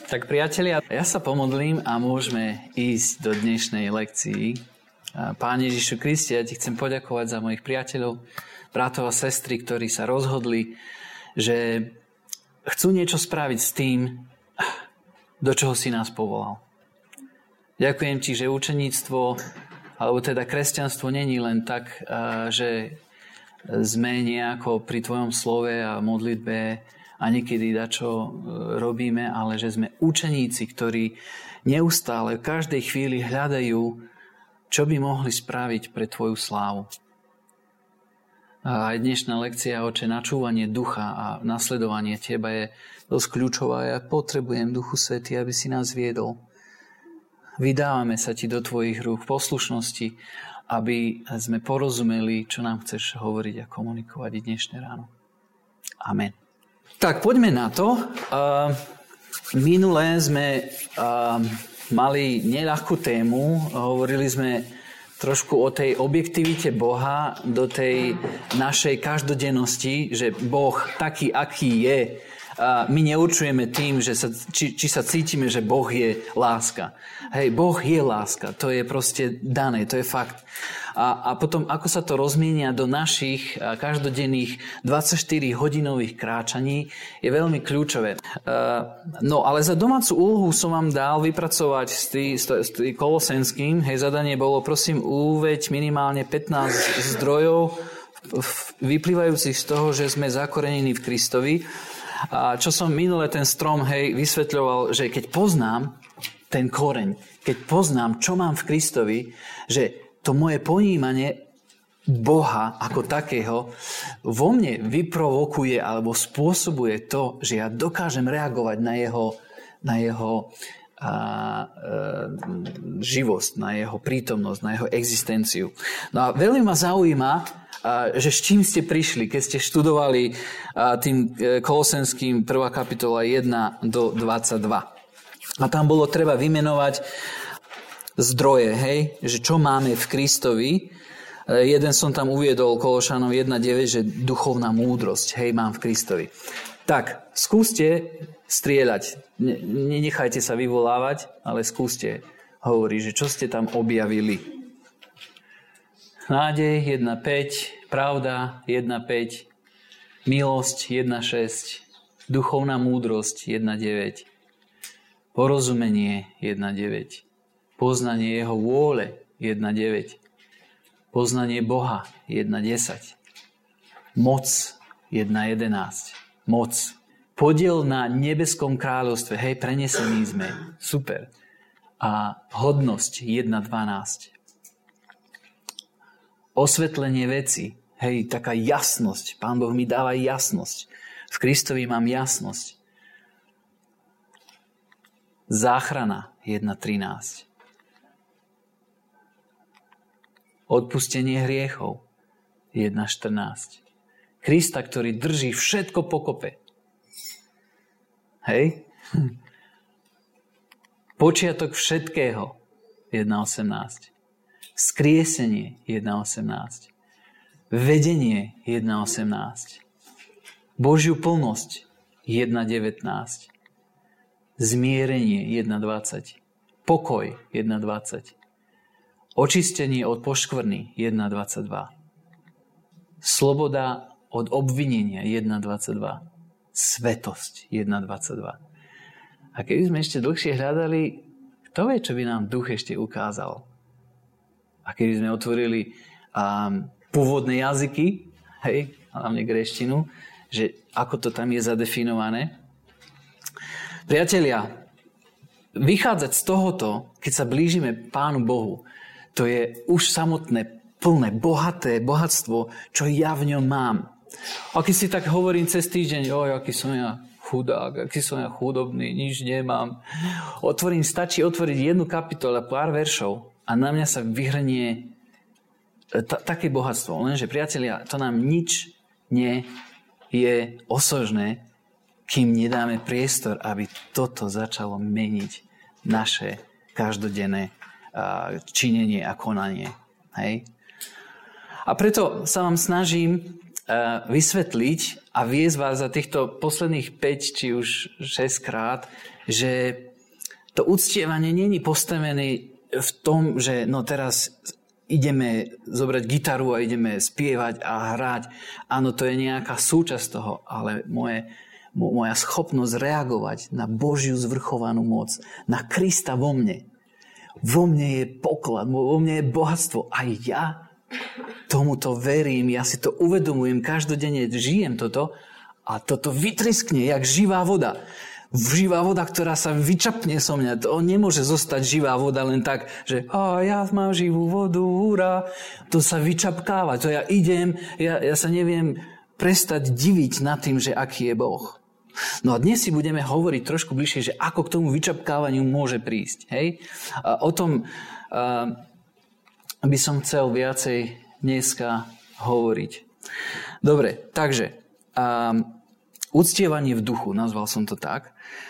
Tak priatelia, ja sa pomodlím a môžeme ísť do dnešnej lekcii. Páne Ježišu Kriste, ja ti chcem poďakovať za mojich priateľov, bratov a sestry, ktorí sa rozhodli, že chcú niečo spraviť s tým, do čoho si nás povolal. Ďakujem ti, že učeníctvo, alebo teda kresťanstvo není len tak, že sme nejako pri tvojom slove a modlitbe a niekedy dačo robíme, ale že sme učeníci, ktorí neustále v každej chvíli hľadajú, čo by mohli spraviť pre tvoju slávu. A aj dnešná lekcia, Oče, načúvanie ducha a nasledovanie teba je dosť kľúčová. Ja potrebujem, Duchu Svätý, aby si nás viedol. Vydávame sa ti do tvojich rúk v poslušnosti, aby sme porozumeli, čo nám chceš hovoriť a komunikovať i dnešné ráno. Amen. Tak poďme na to. Minulé sme mali neľahkú tému. Hovorili sme trošku o tej objektivite Boha do tej našej každodennosti, že Boh taký, aký je. My neurčujeme tým, že či sa cítime, že Boh je láska. Hej, Boh je láska. To je proste dané, to je fakt. A potom, ako sa to rozmienia do našich každodenných 24-hodinových kráčaní, je veľmi kľúčové. No, ale za domácu úlohu som vám dal vypracovať s tým Kolosenským. Hej, zadanie bolo, prosím, uveď minimálne 15 zdrojov vyplývajúcich z toho, že sme zakorenení v Kristovi. A čo som minule ten strom, vysvetľoval, že keď poznám ten koreň, keď poznám, čo mám v Kristovi, že to moje ponímanie Boha ako takého vo mne vyprovokuje alebo spôsobuje to, že ja dokážem reagovať na jeho živosť, na jeho prítomnosť, na jeho existenciu. No a veľmi ma zaujíma, že s čím ste prišli, keď ste študovali tým Kolosenským 1. kapitola 1 do 22. A tam bolo treba vymenovať zdroje, že čo máme v Kristovi. Jeden som tam uviedol, Kološanom 1.9, že duchovná múdrosť, mám v Kristovi. Tak, skúste strieľať. Nenechajte sa vyvolávať, ale skúste hovoriť, že čo ste tam objavili. Nádej 1.5, pravda 1.5, milosť 1.6, duchovná múdrosť 1.9, porozumenie 1.9, poznanie jeho vôle 1.9, poznanie Boha 1.10, moc 1.11, moc, podiel na nebeskom kráľovstve, prenesení sme, super, a hodnosť 1.12, osvetlenie veci, taká jasnosť, Pán Boh mi dáva jasnosť, v Kristovi mám jasnosť, záchrana 1.13, odpustenie hriechov 1.14. Krista, ktorý drží všetko pokope. Počiatok všetkého 1.18. Skriesenie 1.18. Vedenie 1.18. Božiu plnosť 1.19. Zmierenie 1.20. Pokoj 1.20. Očistenie od poškvrny 1.22. Sloboda od obvinenia 1.22. Svetosť 1.22. A keby sme ešte dlhšie hľadali, kto vie, čo by nám duch ešte ukázal? A keby sme otvorili pôvodné jazyky, hlavne gréštinu, že ako to tam je zadefinované. Priatelia, vychádzať z tohoto, keď sa blížime Pánu Bohu, to je už samotné plné, bohaté bohatstvo, čo ja v ňom mám. A keď si tak hovorím cez týždeň, aký som ja chudák, aký som ja chudobný, nič nemám. Stačí otvoriť jednu kapitolu, pár veršov a na mňa sa vyhrnie také bohatstvo. Lenže, priatelia, to nám nič nie je osožné, kým nedáme priestor, aby toto začalo meniť naše každodenné činenie a konanie. A preto sa vám snažím vysvetliť a viesť vás za týchto posledných 5 či už 6 krát, že to uctievanie není postavené v tom, že no teraz ideme zobrať gitaru a ideme spievať a hrať. Áno, to je nejaká súčasť toho, ale moja schopnosť reagovať na Božiu zvrchovanú moc, na Krista vo mne. Vo mne je poklad, vo mne je bohatstvo. A ja tomuto verím, ja si to uvedomujem, každodenne žijem toto a toto vytriskne, jak živá voda. Živá voda, ktorá sa vyčapne so mňa. To nemôže zostať živá voda len tak, že ja mám živú vodu, hurá. To sa vyčapkáva. To ja idem, ja sa neviem prestať diviť nad tým, že aký je Boh. No a dnes si budeme hovoriť trošku bližšie, že ako k tomu vyčapkávaniu môže prísť. Hej? A o tom by som chcel viacej dneska hovoriť. Dobre, takže uctievanie v duchu, nazval som to tak.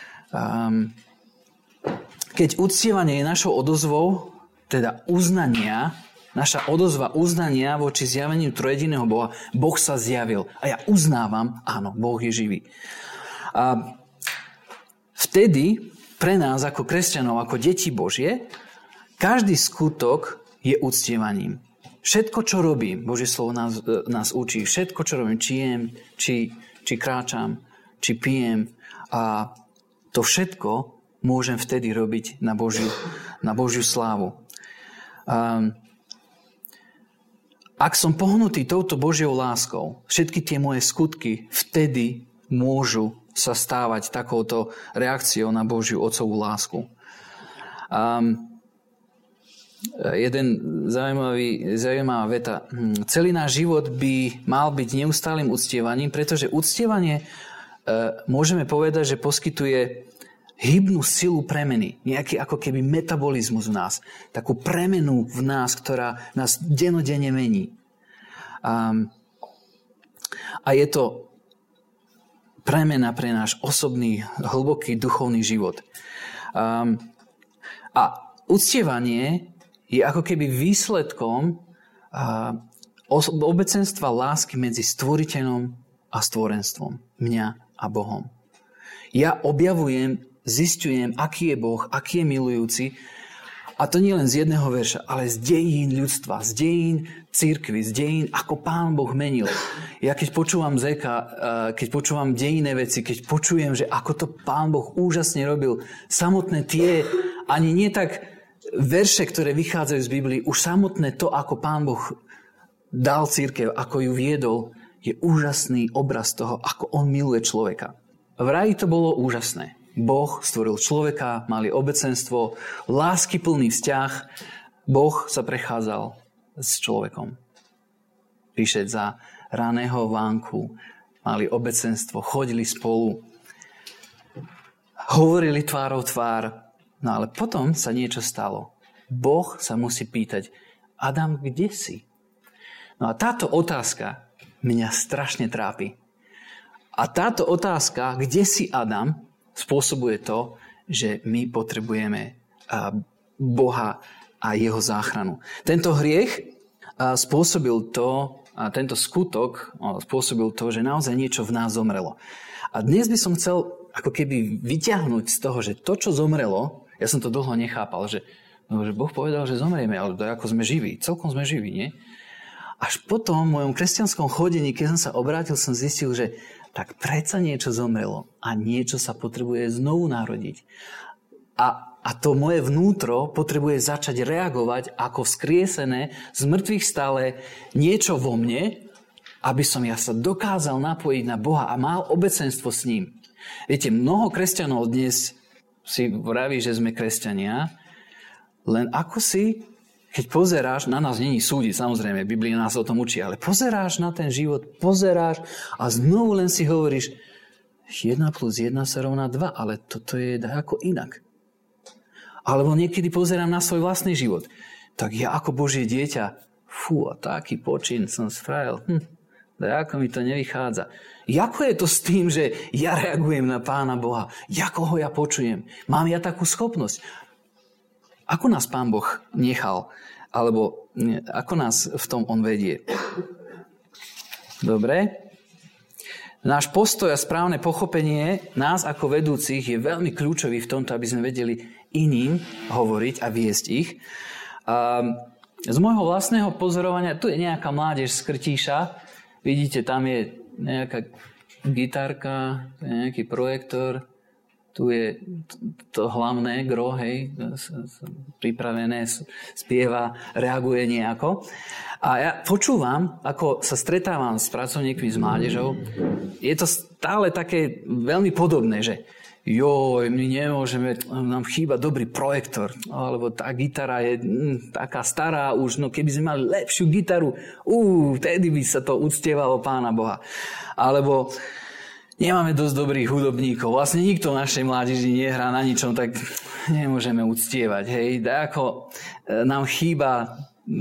Keď uctievanie je našou odozvou, teda uznania, naša odozva uznania voči zjaveniu trojediného Boha, Boh sa zjavil. A ja uznávam, áno, Boh je živý. A vtedy pre nás ako kresťanov, ako deti Božie, každý skutok je uctievaním. Všetko, čo robím, Božie slovo nás učí, všetko, čo robím, či jem, či kráčam, či pijem, a to všetko môžem vtedy robiť na Božiu slávu. Ak som pohnutý touto Božiou láskou, všetky tie moje skutky vtedy môžu sa stávať takouto reakciou na Božiu otcovú lásku. Jeden zaujímavá veta. Celý náš život by mal byť neustálým uctievaním, pretože uctievanie môžeme povedať, že poskytuje hybnú silu premeny. Nejaký ako keby metabolizmus v nás. Takú premenu v nás, ktorá nás denodenne mení. A je to premena pre náš osobný, hlboký duchovný život. A uctievanie je ako keby výsledkom obecenstva lásky medzi stvoriteľom a stvorenstvom. Mňa a Bohom. Ja objavujem, zisťujem, aký je Boh, aký je milujúci. A to nie len z jedného verša, ale z dejín ľudstva, z dejín cirkvi, z dejín, ako Pán Boh menil. Ja keď počúvam Zeka, keď počúvam dejinné veci, keď počujem, že ako to Pán Boh úžasne robil, samotné tie, ani nie tak verše, ktoré vychádzajú z Biblii, už samotné to, ako Pán Boh dal cirkev, ako ju viedol, je úžasný obraz toho, ako on miluje človeka. V raji to bolo úžasné. Boh stvoril človeka, mali obecenstvo, láskyplný vzťah. Boh sa prechádzal s človekom. Prišiel za raného vánku, mali obecenstvo, chodili spolu, hovorili tvárou tvár. No ale potom sa niečo stalo. Boh sa musí pýtať, Adam, kde si? No a táto otázka mňa strašne trápi. A táto otázka, kde si Adam, spôsobuje to, že my potrebujeme Boha a jeho záchranu. Tento hriech spôsobil to, a tento skutok spôsobil to, že naozaj niečo v nás zomrelo. A dnes by som chcel ako keby vyťahnuť z toho, že to, čo zomrelo, ja som to dlho nechápal, že Boh povedal, že zomrieme, ale to ako sme živí, celkom sme živí, nie? Až potom v mojom kresťanskom chodení, keď som sa obrátil, som zistil, že tak predsa niečo zomrelo a niečo sa potrebuje znovu narodiť. A to moje vnútro potrebuje začať reagovať ako vzkriesené, z mŕtvych stále niečo vo mne, aby som ja sa dokázal napojiť na Boha a mal obecenstvo s ním. Viete, mnoho kresťanov dnes si vraví, že sme kresťania, len ako si, keď pozeráš, na nás není súdiť, samozrejme, Biblia nás o tom učí, ale pozeráš na ten život, pozeráš a znovu len si hovoríš, 1 plus 1 sa rovná 2, ale toto je ako inak. Alebo niekedy pozerám na svoj vlastný život. Tak ja ako Božie dieťa, a taký počin som spravil, ako mi to nevychádza. Ako je to s tým, že ja reagujem na Pána Boha? Ako ho ja počujem? Mám ja takú schopnosť? Ako nás Pán Boh nechal? Alebo ako nás v tom on vedie? Dobre. Náš postoj a správne pochopenie nás ako vedúcich je veľmi kľúčový v tomto, aby sme vedeli iným hovoriť a viesť ich. Z môjho vlastného pozorovania, tu je nejaká mládež z Krtíša, vidíte, tam je nejaká gitárka, nejaký projektor, tu je to hlavné gro, hej, pripravené, spieva, reaguje nejako. A ja počúvam, ako sa stretávam s pracovníkmi s mládežou, je to stále také veľmi podobné, že my nemôžeme, nám chýba dobrý projektor, alebo tá gitara je taká stará už, no keby sme mali lepšiu gitaru, vtedy by sa to uctievalo Pána Boha. Alebo nemáme dosť dobrých hudobníkov, vlastne nikto v našej mládeži nehrá na ničom, tak nemôžeme uctievať, hej. Ako nám chýba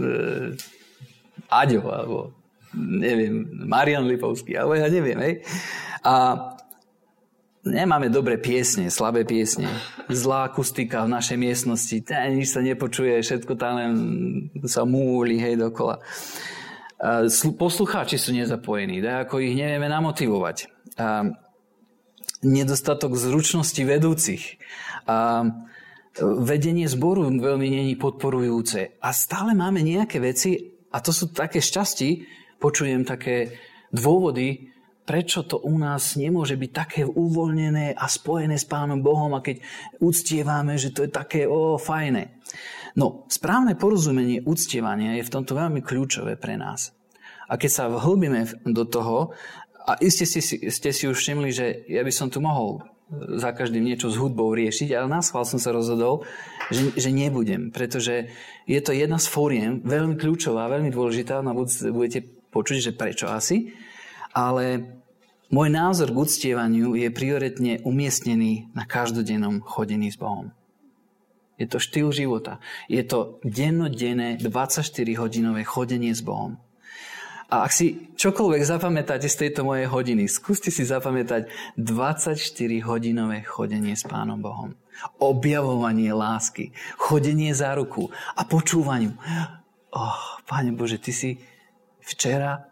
Aďo, alebo neviem, Marian Lipovský, alebo ja neviem, hej. A nemáme dobré piesne, slabé piesne. Zlá akustika v našej miestnosti. Nič sa nepočuje, všetko tam len sa múli, hej, dokola. Poslucháči sú nezapojení, ako ich nevieme namotivovať. Nedostatok zručnosti vedúcich. Vedenie zboru veľmi není podporujúce. A stále máme nejaké veci, a to sú také šťastí, počujem také dôvody, prečo to u nás nemôže byť také uvoľnené a spojené s Pánom Bohom, a keď uctievame, že to je také fajné. No, správne porozumenie uctievania je v tomto veľmi kľúčové pre nás. A keď sa vhlbíme do toho, a iste ste si už všimli, že ja by som tu mohol za každým niečo s hudbou riešiť, ale naschvál som sa rozhodol, že nebudem, pretože je to jedna z fóriem, veľmi kľúčová, veľmi dôležitá, no budete počuť, že prečo asi. Ale môj názor k uctievaniu je prioritne umiestnený na každodennom chodení s Bohom. Je to štýl života. Je to dennodenné 24-hodinové chodenie s Bohom. A ak si čokoľvek zapamätáte z tejto mojej hodiny, skúste si zapamätať 24-hodinové chodenie s Pánom Bohom. Objavovanie lásky, chodenie za ruku a počúvaniu. Pane Bože, Ty si včera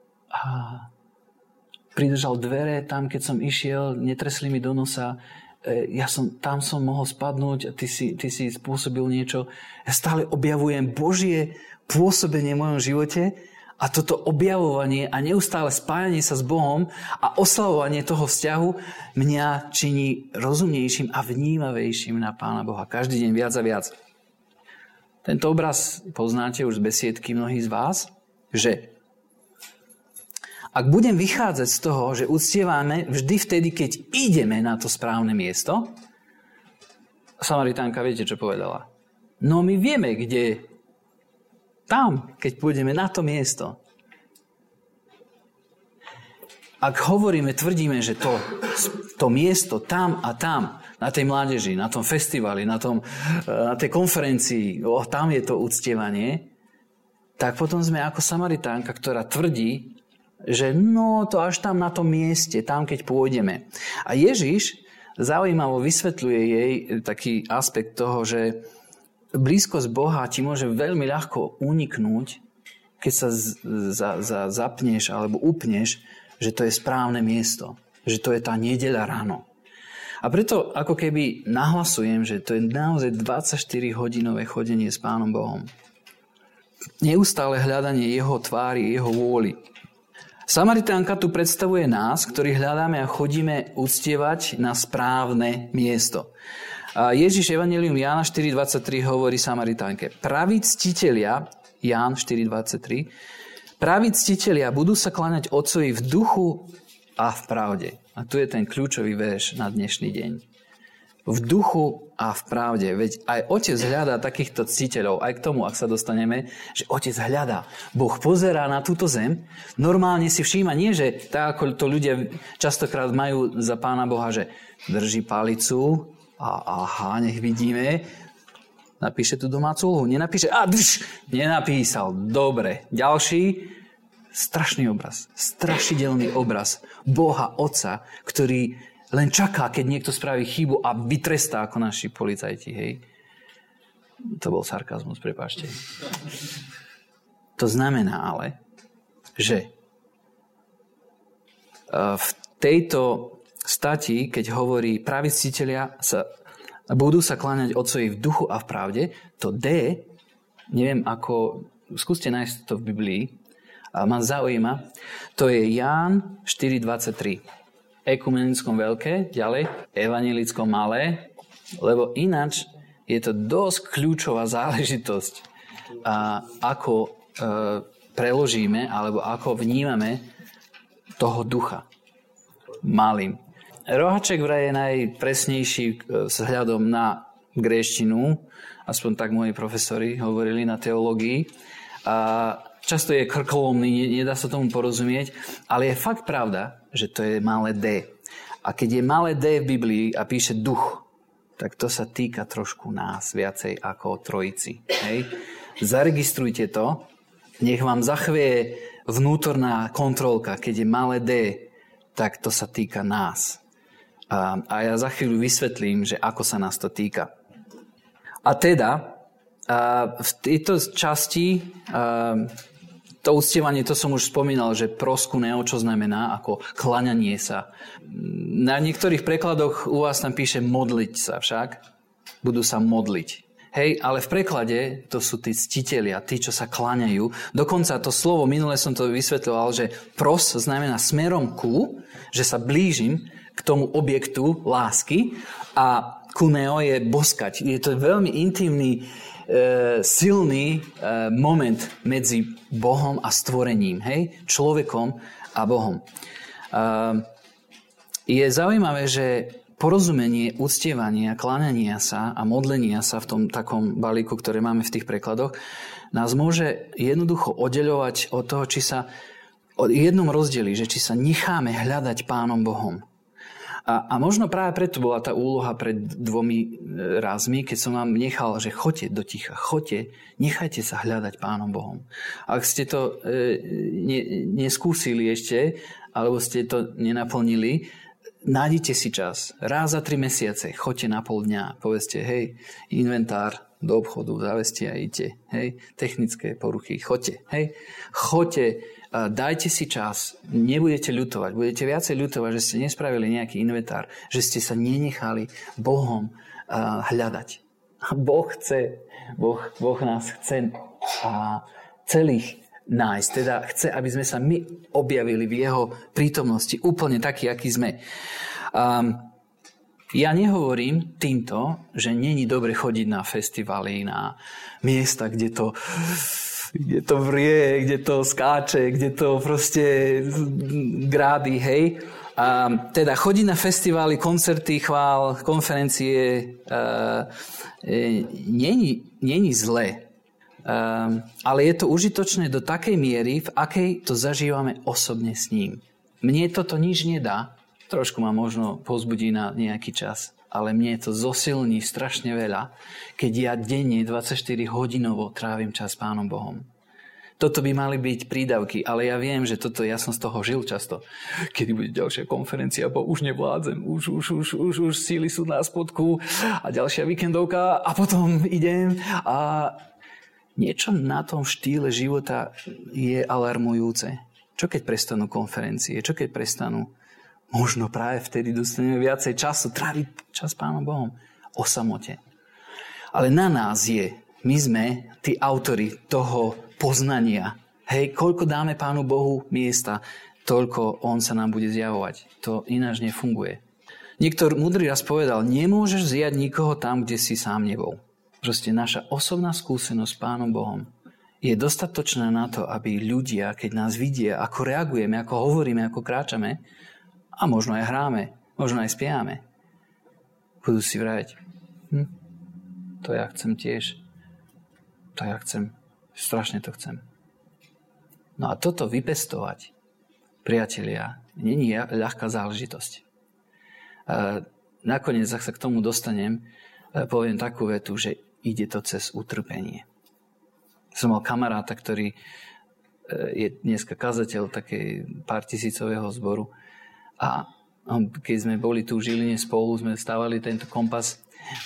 pridržal dvere tam, keď som išiel, netresli mi do nosa, tam som mohol spadnúť a ty si spôsobil niečo. Ja stále objavujem Božie pôsobenie v mojom živote a toto objavovanie a neustále spájanie sa s Bohom a oslavovanie toho vzťahu mňa činí rozumnejším a vnímavejším na Pána Boha. Každý deň viac a viac. Tento obraz poznáte už z besiedky mnohí z vás, že ak budem vychádzať z toho, že uctievame vždy vtedy, keď ideme na to správne miesto, Samaritánka, viete, čo povedala? No my vieme, kde tam, keď pôjdeme na to miesto. Ak tvrdíme, že to miesto tam a tam, na tej mládeži, na tom festivali, na tej konferencii, tam je to uctievanie, tak potom sme ako Samaritánka, ktorá tvrdí, že to až tam na tom mieste, tam keď pôjdeme. A Ježiš zaujímavo vysvetľuje jej taký aspekt toho, že blízkosť Boha ti môže veľmi ľahko uniknúť, keď sa zapneš alebo upneš, že to je správne miesto, že to je tá nedeľa ráno. A preto ako keby nahlasujem, že to je naozaj 24-hodinové chodenie s Pánom Bohom. Neustále hľadanie jeho tvári, jeho vôli. Samaritánka tu predstavuje nás, ktorí hľadáme a chodíme uctievať na správne miesto. A Ježiš Evangelium Jána 4.23 hovorí Samaritánke: praví ctitelia, Ján 4.23, praví ctitelia budú sa kláňať Otcovi v duchu a v pravde. A tu je ten kľúčový verš na dnešný deň. V duchu a v pravde. Veď aj Otec hľadá takýchto ctiteľov. Aj k tomu, ak sa dostaneme, že Otec hľadá. Boh pozerá na túto zem. Normálne si všíma, nie že tak, ako to ľudia častokrát majú za Pána Boha, že drží palicu a nech vidíme. Napíše tu domácu úlohu. Nenapíše, nenapísal. Dobre. Ďalší. Strašný obraz. Strašidelný obraz Boha Otca, ktorý len čaká, keď niekto spraví chybu a vytrestá ako naši policajti, hej. To bol sarkazmus, prepáčte. To znamená ale, že v tejto stati, keď hovorí praví ctitelia budú sa kláňať Otcovi v duchu a v pravde, to D, neviem ako, skúste nájsť to v Biblii, a ma zaujíma, to je Ján 4.23. Ekumenickom veľké, ďalej, evanjelickom malé, lebo ináč je to dosť kľúčová záležitosť, ako preložíme, alebo ako vnímame toho ducha malým. Rohaček vraj je najpresnejší vzhľadom na gréštinu, aspoň tak moji profesori hovorili na teológii. Často je krkolomný, nedá sa tomu porozumieť, ale je fakt pravda, že to je malé D. A keď je malé D v Biblii a píše duch, tak to sa týka trošku nás viacej ako trojici. Hej? Zaregistrujte to, nech vám zachvieje vnútorná kontrolka, keď je malé D, tak to sa týka nás. A ja za chvíľu vysvetlím, že ako sa nás to týka. A teda, v tejto časti, to uctievanie, to som už spomínal, že proskuneo, čo znamená, ako klaňanie sa. Na niektorých prekladoch u vás tam píše modliť sa však. Budú sa modliť. Hej, ale v preklade to sú tí ctitelia, tí, čo sa kláňajú. Dokonca to slovo, minule som to vysvetľoval, že pros znamená smerom ku, že sa blížim k tomu objektu lásky a kuneo je boskať. Je to veľmi intimný, silný moment medzi Bohom a stvorením, hej? Človekom a Bohom. Je zaujímavé, že porozumenie, uctievania, kláňania sa a modlenia sa v tom takom balíku, ktoré máme v tých prekladoch, nás môže jednoducho oddeľovať od toho, či sa o jednom rozdieli, že či sa necháme hľadať Pánom Bohom. A možno práve preto bola tá úloha pred 2 razmi, keď som vám nechal, že choďte do ticha, choďte, nechajte sa hľadať Pánom Bohom. Ak ste to neskúsili ešte, alebo ste to nenaplnili, nájdite si čas. Raz za 3 mesiace choďte na pol dňa. Povedzte, hej, inventár do obchodu, zaveste a idete. Hej, technické poruchy, choďte. Hej, choďte, dajte si čas, nebudete ľutovať. Budete viacej ľutovať, že ste nespravili nejaký inventár, že ste sa nenechali Bohom hľadať. A Boh nás chce celých nájsť. Teda chce, aby sme sa my objavili v jeho prítomnosti úplne taký, aký sme. Ja nehovorím týmto, že není dobre chodiť na festivaly, na miesta, kde to vrie, kde to skáče, kde to proste grády, hej. Teda chodiť na festivály, koncerty, chvál, konferencie není zlé. Ale je to užitočné do takej miery, v akej to zažívame osobne s ním. Mne toto nič nedá, trošku ma možno povzbudí na nejaký čas, ale mne to zosilní strašne veľa, keď ja denne 24 hodinovo trávim čas s Pánom Bohom. Toto by mali byť prídavky, ale ja viem, že ja som z toho žil často. Kedy bude ďalšia konferencia, bo už nevládzem, už síly sú na spodku a ďalšia víkendovka a potom idem a niečo na tom štýle života je alarmujúce. Čo keď prestanú konferencie? Čo keď prestanú? Možno práve vtedy dostaneme viacej času tráviť čas s Pánom Bohom o samote. Ale na nás je, my sme tí autori toho poznania. Hej, koľko dáme Pánu Bohu miesta, toľko On sa nám bude zjavovať. To ináč nefunguje. Niektor múdry raz povedal, nemôžeš zjať nikoho tam, kde si sám nebol. Proste naša osobná skúsenosť s Pánom Bohom je dostatočná na to, aby ľudia, keď nás vidia, ako reagujeme, ako hovoríme, ako kráčame, a možno aj hráme, možno aj spievame, budú si vraviť, to ja chcem tiež, to ja chcem, strašne to chcem. No a toto vypestovať, priatelia, nie je ľahká záležitosť. Nakoniec, ak sa k tomu dostanem, poviem takú vetu, že ide to cez utrpenie. Som mal kamaráta, ktorý je dneska kazateľ takej pár tisícového zboru a keď sme boli tu v Žiline spolu, sme stávali tento kompas, hovorí,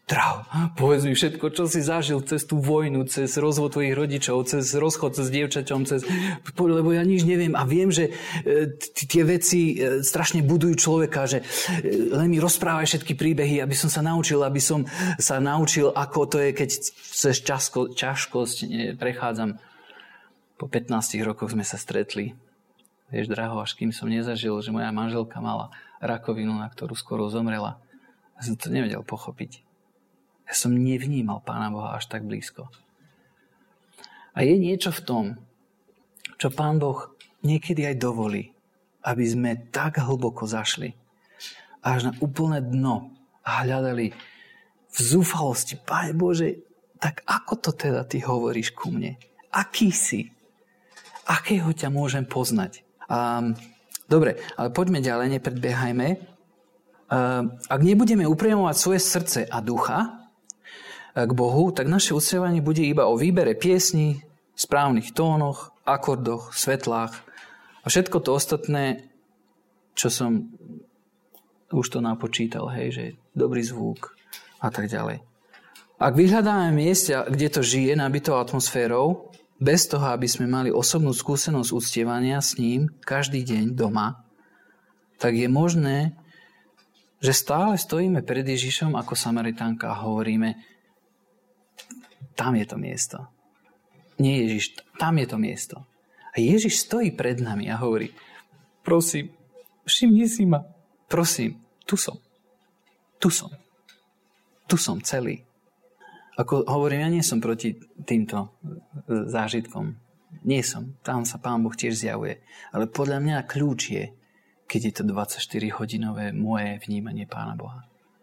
Draho, povedz mi všetko, čo si zažil cez tú vojnu, cez rozvod tvojich rodičov, cez rozchod s dievčaťom, lebo ja nič neviem a viem, že tie veci strašne budujú človeka, že len mi rozprávaj všetky príbehy, aby som sa naučil, ako to je, keď cez ťažkosť prechádzam. Po 15 rokoch sme sa stretli. Vieš, Draho, až kým som nezažil, že moja manželka mala rakovinu, na ktorú skoro zomrela. Ja som to nevedel pochopiť. Ja som nevnímal Pána Boha až tak blízko. A je niečo v tom, čo Pán Boh niekedy aj dovolí, aby sme tak hlboko zašli, až na úplné dno a hľadali v zúfalosti. Pane Bože, tak ako to teda Ty hovoríš ku mne? Aký si? Akého ťa môžem poznať? Dobre, ale poďme ďalej, nepredbiehajme. Ak nebudeme upriamovať svoje srdce a ducha k Bohu, tak naše uctievanie bude iba o výbere piesní, správnych tónoch, akordoch, svetlách a všetko to ostatné, čo som už to napočítal, hej, že dobrý zvuk a tak ďalej. Ak vyhľadáme miesta, kde to žije nabitou atmosférou, bez toho, aby sme mali osobnú skúsenosť uctievania s ním každý deň doma, tak je možné, že stále stojíme pred Ježišom ako Samaritánka a hovoríme, tam je to miesto. Nie Ježiš, tam je to miesto. A Ježiš stojí pred nami a hovorí, prosím, všimni si ma. Prosím, tu som. Tu som. Tu som celý. Ako hovorím, ja nie som proti týmto zážitkom. Nie som. Tam sa Pán Boh tiež zjavuje. Ale podľa mňa kľúč je, keď je to 24-hodinové moje vnímanie Pána Boha.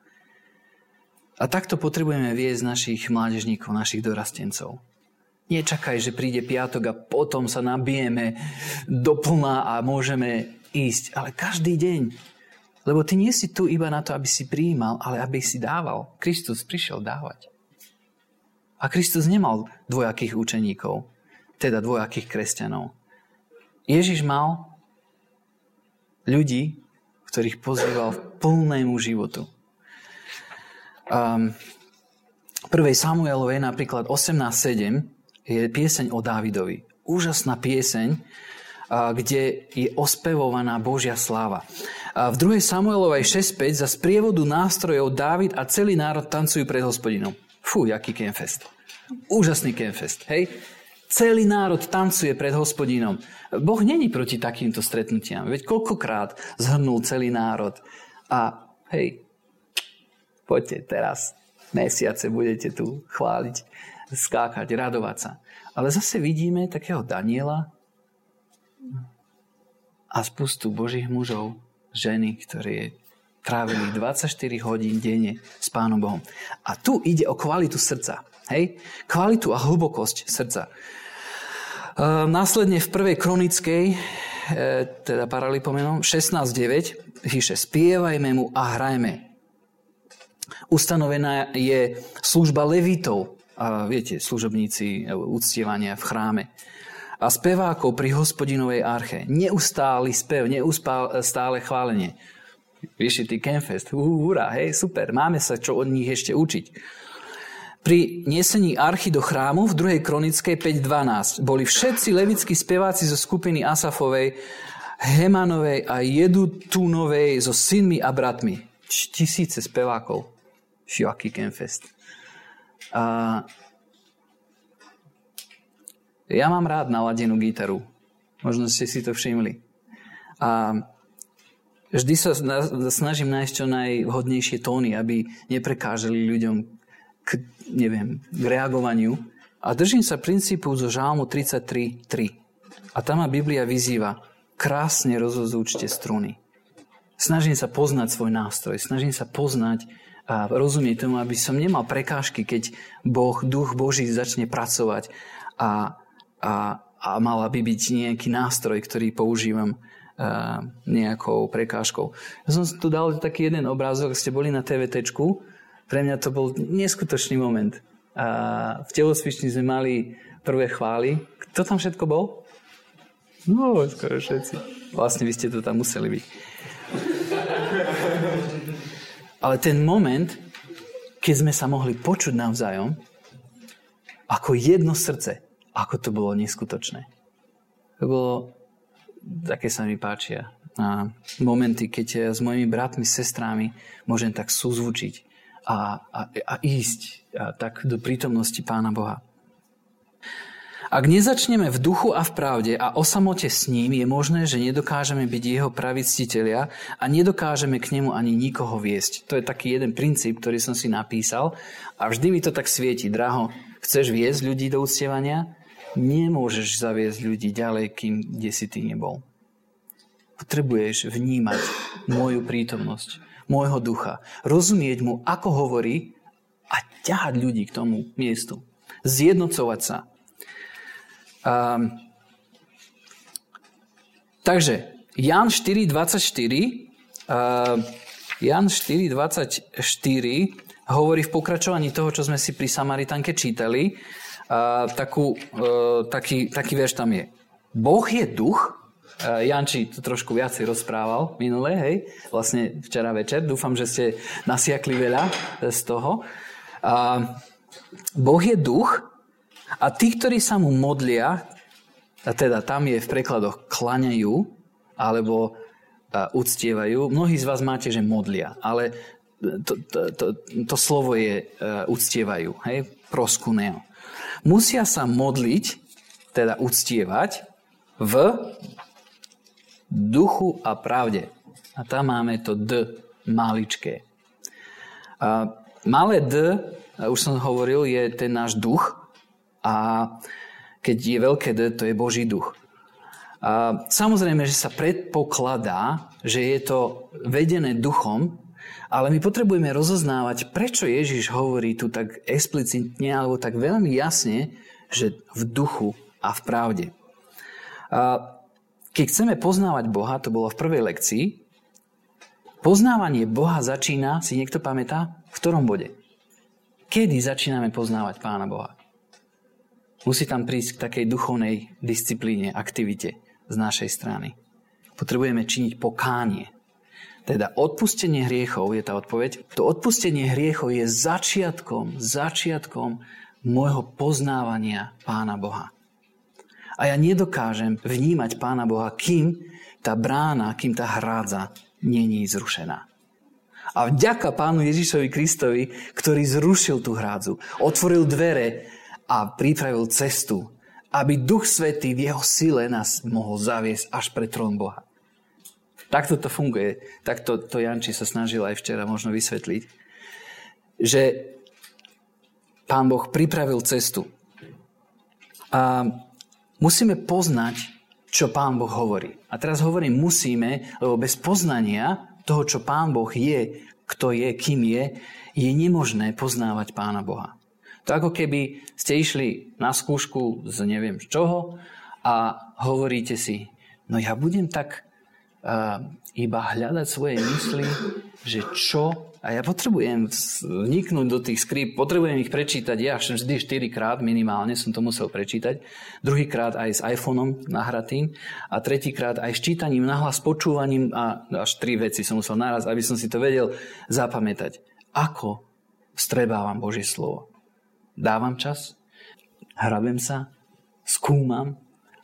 A takto potrebujeme viesť našich mládežníkov, našich dorastencov. Nečakaj, že príde piatok a potom sa nabijeme doplná a môžeme ísť. Ale každý deň. Lebo ty nie si tu iba na to, aby si prijímal, ale aby si dával. Kristus prišiel dávať. A Kristus nemal dvojakých učeníkov, teda dvojakých kresťanov. Ježiš mal ľudí, ktorých pozýval v plnému životu. 1. Samuelovej napríklad 18.7 je pieseň o Dávidovi. Úžasná pieseň, kde je ospevovaná Božia sláva. V 2. Samuelovej 6.5 za sprievodu nástrojov Dávid a celý národ tancujú pred Hospodinom. Fú, jaký kenfest. Úžasný kenfest, hej? Celý národ tancuje pred Hospodinom. Boh není proti takýmto stretnutiam. Veď koľkokrát zhrnul celý národ. A hej, poďte teraz, mesiace budete tu chváliť, skákať, radovať sa. Ale zase vidíme takého Daniela a spustu Božích mužov, ženy, ktorí trávili 24 hodín denne s Pánom Bohom. A tu ide o kvalitu srdca. Hej? Kvalitu a hlbokosť srdca. Následne v 1. Kronickej, teda Paralipomenom, 16.9 píše, spievajme mu a hrajme. Ustanovená je služba levitov, a viete, služobníci uctievania v chráme. A spevákov pri Hospodinovej arche. Neustály spev, neustále chválenie. Vieš, ty Kenfest, hurá, hej, super, máme sa čo od nich ešte učiť. Pri nesení archy do chrámu v 2. Kronickej 5.12 boli všetci levickí speváci zo skupiny Asafovej, Hemanovej a Jedutunovej so synmi a bratmi. 1000 spevákov. Aký Kenfest. Ja mám rád naladenú gitaru. Možno ste si to všimli. A vždy sa snažím nájsť čo najvhodnejšie tóny, aby neprekážali ľuďom k reagovaniu. A držím sa princípu zo Žálmu 33.3. A tam ma Biblia vyzýva, krásne rozozúčte struny. Snažím sa poznať svoj nástroj, snažím sa poznať a rozumieť tomu, aby som nemal prekážky, keď Duch Boží začne pracovať a mala by byť nejaký nástroj, ktorý používam nejakou prekážkou. Ja som tu dal taký jeden obrázok, ste boli na TVTčku, pre mňa to bol neskutočný moment. V telocvični sme mali prvé chvály. Kto tam všetko bol? No, skoro všetci. Vlastne vy ste to tam museli byť. Ale ten moment, keď sme sa mohli počuť navzájom ako jedno srdce. Ako to bolo neskutočné. To bolo, také sa mi páčia, momenty, keď s mojimi bratmi, sestrami môžem tak súzvučiť a ísť tak do prítomnosti Pána Boha. Ak nezačneme v duchu a v pravde a o samote s ním, je možné, že nedokážeme byť jeho praví ctitelia a nedokážeme k nemu ani nikoho viesť. To je taký jeden princíp, ktorý som si napísal a vždy mi to tak svieti. Draho, chceš viesť ľudí do uctievania? Nemôžeš zaviesť ľudí ďalej, kým kde si ty nebol. Potrebuješ vnímať moju prítomnosť, môjho ducha, rozumieť mu, ako hovorí a ťahať ľudí k tomu miestu. Zjednocovať sa. Takže Ján 4.24 Ján 4.24 hovorí v pokračovaní toho, čo sme si pri Samaritánke čítali. Taký verš tam je. Boh je duch. Janči to trošku viacej rozprával minule, hej, vlastne včera večer. Dúfam, že ste nasiakli veľa z toho. Boh je duch a tí, ktorí sa mu modlia, a teda tam je v prekladoch klaňajú alebo uctievajú. Mnohí z vás máte, že modlia, ale to slovo je uctievajú, hej, proskuneo. Musia sa modliť, teda uctievať v duchu a pravde. A tam máme to D maličké. Malé D, už som hovoril, je ten náš duch a keď je veľké D, to je Boží duch. Samozrejme, že sa predpokladá, že je to vedené duchom, ale my potrebujeme rozoznávať, prečo Ježiš hovorí tu tak explicitne alebo tak veľmi jasne, že v duchu a v pravde. Keď chceme poznávať Boha, to bolo v prvej lekcii, poznávanie Boha začína, si niekto pamätá, v ktorom bode? Kedy začíname poznávať Pána Boha? Musí tam prísť k takej duchovnej disciplíne, aktivite z našej strany. Potrebujeme činiť pokánie. Teda odpustenie hriechov je tá odpoveď. To odpustenie hriechov je začiatkom môjho poznávania Pána Boha. A ja nedokážem vnímať Pána Boha, kým tá brána, kým tá hrádza nie je zrušená. A vďaka Pánu Ježišovi Kristovi, ktorý zrušil tú hrádzu, otvoril dvere a pripravil cestu, aby Duch Svätý v jeho sile nás mohol zaviesť až pred trón Boha. Takto to funguje. Takto to Janči sa snažil aj včera možno vysvetliť. Že Pán Boh pripravil cestu. A musíme poznať, čo Pán Boh hovorí. A teraz hovorím musíme, lebo bez poznania toho, čo Pán Boh je, kto je, kým je nemožné poznávať Pána Boha. To ako keby ste išli na skúšku z neviem čoho a hovoríte si, no ja budem tak iba hľadať svoje mysli, že čo, a ja potrebujem vniknúť do tých skrip, potrebujem ich prečítať, ja vždy 4-krát minimálne som to musel prečítať, druhýkrát aj s iPhoneom nahratým a tretíkrát aj s čítaním nahlas, počúvaním a až 3 veci som musel naraz, aby som si to vedel zapamätať. Ako vstrebávam Božie slovo? Dávam čas, hrabem sa, skúmam,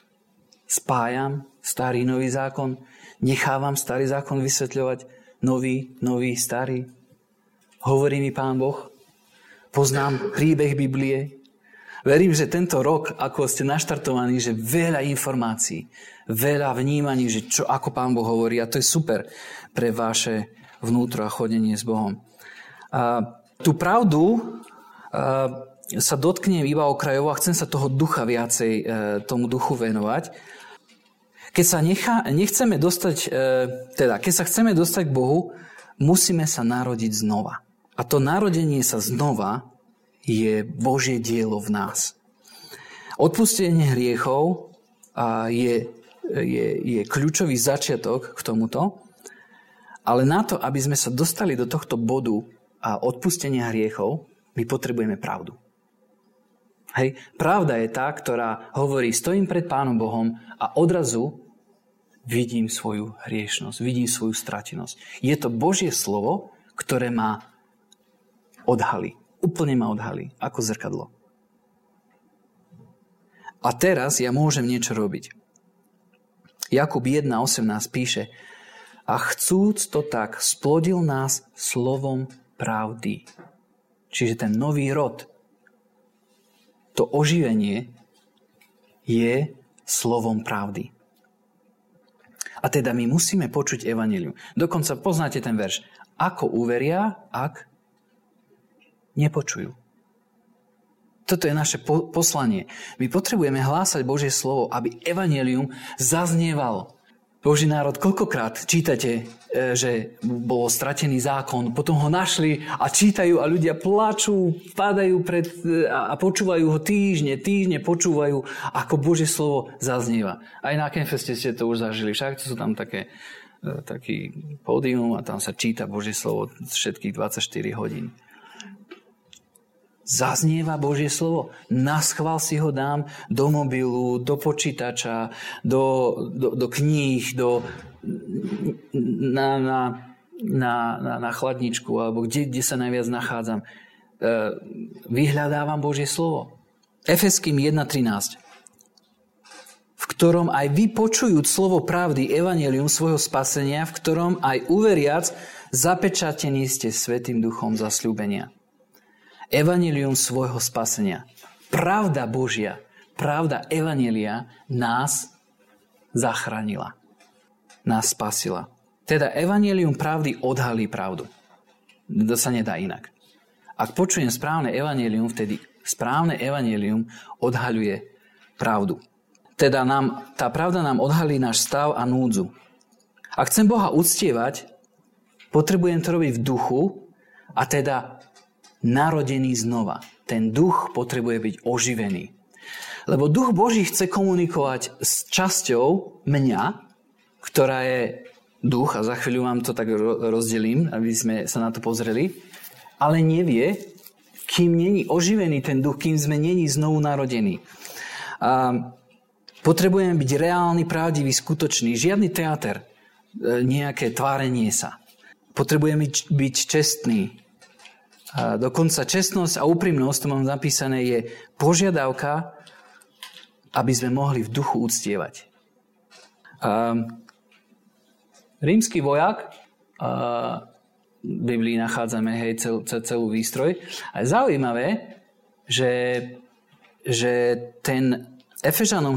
spájam starý, nový zákon, nechávam starý zákon vysvetľovať, nový, starý. Hovorí mi Pán Boh, poznám príbeh Biblie. Verím, že tento rok, ako ste naštartovaní, že veľa informácií, veľa vnímaní, že čo, ako Pán Boh hovorí, a to je super pre vaše vnútro a chodenie s Bohom. Tú pravdu sa dotknem iba okrajovo a chcem sa toho ducha viacej tomu duchu venovať. Keď sa nechceme dostať, keď sa chceme dostať k Bohu, musíme sa narodiť znova. A to narodenie sa znova je Božie dielo v nás. Odpustenie hriechov je kľúčový začiatok k tomuto, ale na to, aby sme sa dostali do tohto bodu a odpustenia hriechov, my potrebujeme pravdu. Hej. Pravda je tá, ktorá hovorí, stojím pred Pánom Bohom a odrazu vidím svoju hriešnosť, vidím svoju stratenosť. Je to Božie slovo, ktoré ma odhalí. Úplne ma odhalí, ako zrkadlo. A teraz ja môžem niečo robiť. Jakub 1.18 píše: a chcúc to tak, splodil nás slovom pravdy. Čiže ten nový rod, to oživenie je slovom pravdy. A teda my musíme počuť evanjelium. Dokonca poznáte ten verš. Ako uveria, ak nepočujú. Toto je naše poslanie. My potrebujeme hlásať Božie slovo, aby evanjelium zaznievalo. Boží národ, koľkokrát čítate, že bol stratený zákon, potom ho našli a čítajú a ľudia plačú, padajú a počúvajú ho týždne počúvajú, ako Božie slovo zaznieva. Aj na Campfeste ste to už zažili, však to sú tam taký pódium a tam sa číta Božie slovo všetkých 24 hodín. Zaznieva Božie slovo. Naschvál si ho dám do mobilu, do počítača, do kníh, na chladničku, alebo kde sa najviac nachádzam. Vyhľadávam Božie slovo. Efeským 1.13, v ktorom aj vy počujúc slovo pravdy, evanjelium svojho spasenia, v ktorom aj uveriac zapečatení ste Svätým Duchom zasľúbenia. Evanjelium svojho spasenia. Pravda Božia, pravda evanjelia nás zachránila. Nás spasila. Teda evanjelium pravdy odhalí pravdu. To sa nedá inak. Ak počujem správne evanjelium, vtedy správne evanjelium odhaľuje pravdu. Teda tá pravda nám odhalí náš stav a núdzu. Ak chcem Boha uctievať, potrebujem to robiť v duchu, a teda narodený znova. Ten duch potrebuje byť oživený. Lebo duch Boží chce komunikovať s časťou mňa, ktorá je duch, a za chvíľu vám to tak rozdelím, aby sme sa na to pozreli, ale nevie, kým není oživený ten duch, kým sme není znovu narodení. Potrebujeme byť reálny, pravdivý, skutočný. Žiadny teáter, nejaké tvárenie sa. Potrebujeme byť čestný. A dokonca čestnosť a úprimnosť, to mám zapísané, je požiadavka, aby sme mohli v duchu uctievať. Rímsky vojak, v Biblii nachádzame celú výstroj. A je zaujímavé, že ten Efežanom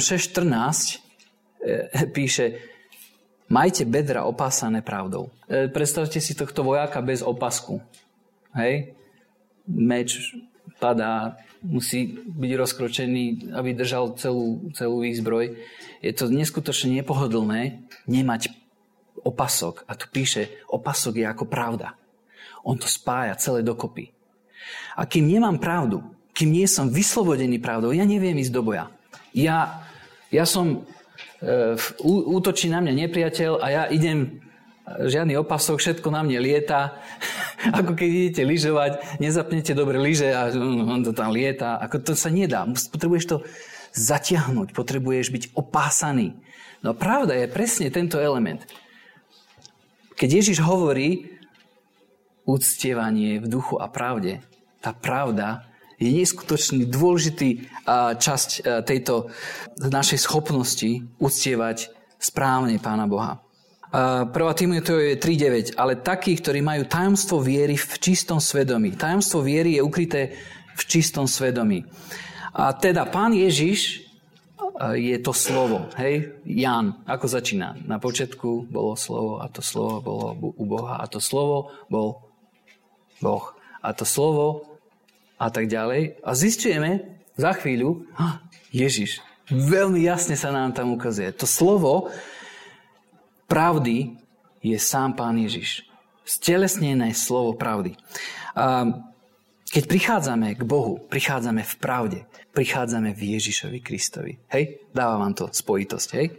6.14 píše: majte bedra opásané pravdou. Predstavte si tohto vojaka bez opasku. Hej? Meč padá, musí byť rozkročený, aby držal celú výzbroj. Je to neskutočne nepohodlné nemať opasok. A tu píše, opasok je ako pravda. On to spája celé dokopy. A kým nemám pravdu, kým nie som vyslobodený pravdou, ja neviem ísť do boja. Ja som útočí na mňa nepriateľ a ja idem, žiadny opasok, všetko na mne lieta. Ako keď idete lyžovať, nezapnete dobre lyže a on to tam lieta. Ako to sa nedá. Potrebuješ to zatiahnuť, potrebuješ byť opásaný. No pravda je presne tento element. Keď Ježiš hovorí uctievanie v duchu a pravde, tá pravda je neskutočný dôležitý časť tejto našej schopnosti uctievať správne Pána Boha. 1. Timoteovi 3.9. Ale takí, ktorí majú tajomstvo viery v čistom svedomí. Tajomstvo viery je ukryté v čistom svedomí. A teda Pán Ježiš je to slovo. Hej? Ján, ako začína? Na počiatku bolo slovo a to slovo bolo u Boha a to slovo bol Boh. A to slovo a tak ďalej. A zistujeme za chvíľu, Ježiš. Veľmi jasne sa nám tam ukazuje. To slovo pravdy je sám Pán Ježiš. Stelesnené slovo pravdy. Keď prichádzame k Bohu, prichádzame v pravde. Prichádzame v Ježišovi Kristovi. Hej? Dáva vám to spojitosť. Hej?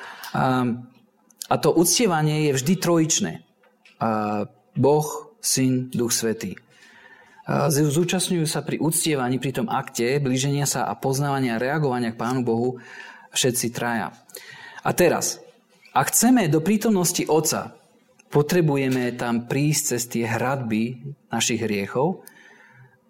A to uctievanie je vždy trojičné. Boh, Syn, Duch Svätý. Zúčastňujú sa pri uctievaní, pri tom akte blíženia sa a poznávania a reagovania k Pánu Bohu všetci traja. A teraz, ak chceme do prítomnosti Otca, potrebujeme tam prísť cez tie hradby našich hriechov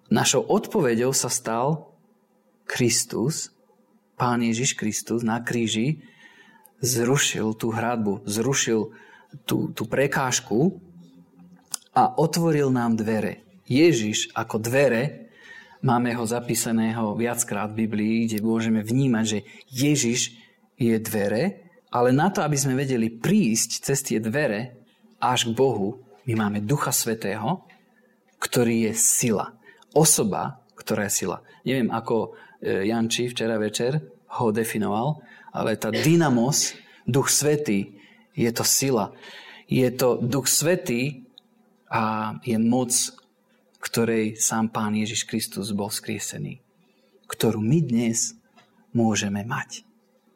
Našou odpoveďou sa stal Kristus, Pán Ježiš Kristus na kríži, zrušil tú hradbu, zrušil tú prekážku a otvoril nám dvere. Ježiš ako dvere, máme ho zapísaného viackrát v Biblii, kde môžeme vnímať, že Ježiš je dvere, ale na to, aby sme vedeli prísť cez tie dvere až k Bohu, my máme Ducha Svätého, ktorý je sila. Osoba, ktorá je sila. Neviem, ako Janči včera večer ho definoval, ale tá dynamos, Duch Svätý, je to sila. Je to Duch Svätý a je moc, ktorej sám Pán Ježiš Kristus bol vzkriesený, ktorú my dnes môžeme mať.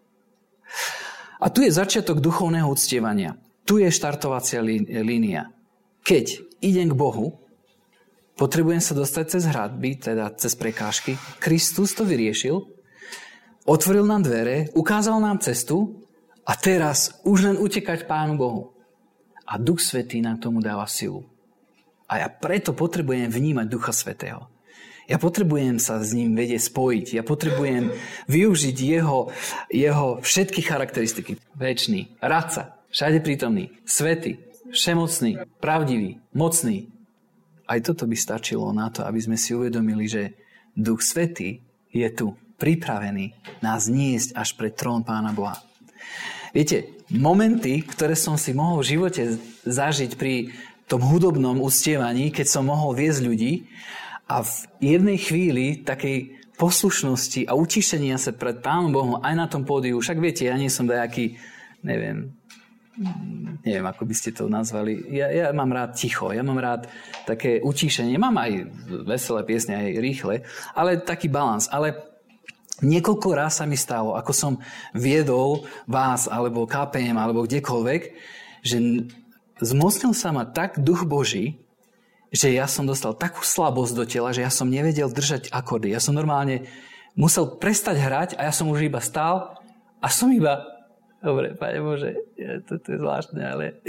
A tu je začiatok duchovného uctievania. Tu je štartovacia línia. Keď idem k Bohu, potrebujem sa dostať cez hradby, teda cez prekážky. Kristus to vyriešil, otvoril nám dvere, ukázal nám cestu a teraz už len utekať Pánu Bohu. A Duch Svätý nám tomu dáva silu. A ja preto potrebujem vnímať Ducha Svätého. Ja potrebujem sa s ním vedieť spojiť. Ja potrebujem využiť jeho všetky charakteristiky. Večný, radca, všade prítomný, svätý, všemocný, pravdivý, mocný. Aj toto by stačilo na to, aby sme si uvedomili, že Duch Svätý je tu pripravený nás niesť až pred trón Pána Boha. Viete, momenty, ktoré som si mohol v živote zažiť pri tom hudobnom uctievaní, keď som mohol viesť ľudí, a v jednej chvíli takej poslušnosti a utišenia sa pred Pánom Bohom aj na tom pódiu, však viete, ja nie som dajaký, neviem, ako by ste to nazvali. Ja mám rád ticho, ja mám rád také utišenie. Mám aj veselé piesne, aj rýchle, ale taký balans. Ale niekoľko raz sa mi stalo, ako som viedol vás, alebo KPM, alebo kdekoľvek, že zmocnil sa ma tak Duch Boží, že ja som dostal takú slabosť do tela, že ja som nevedel držať akordy. Ja som normálne musel prestať hrať a ja som už iba stál a som iba... Dobre, Pane Bože, to je zvláštne, ale...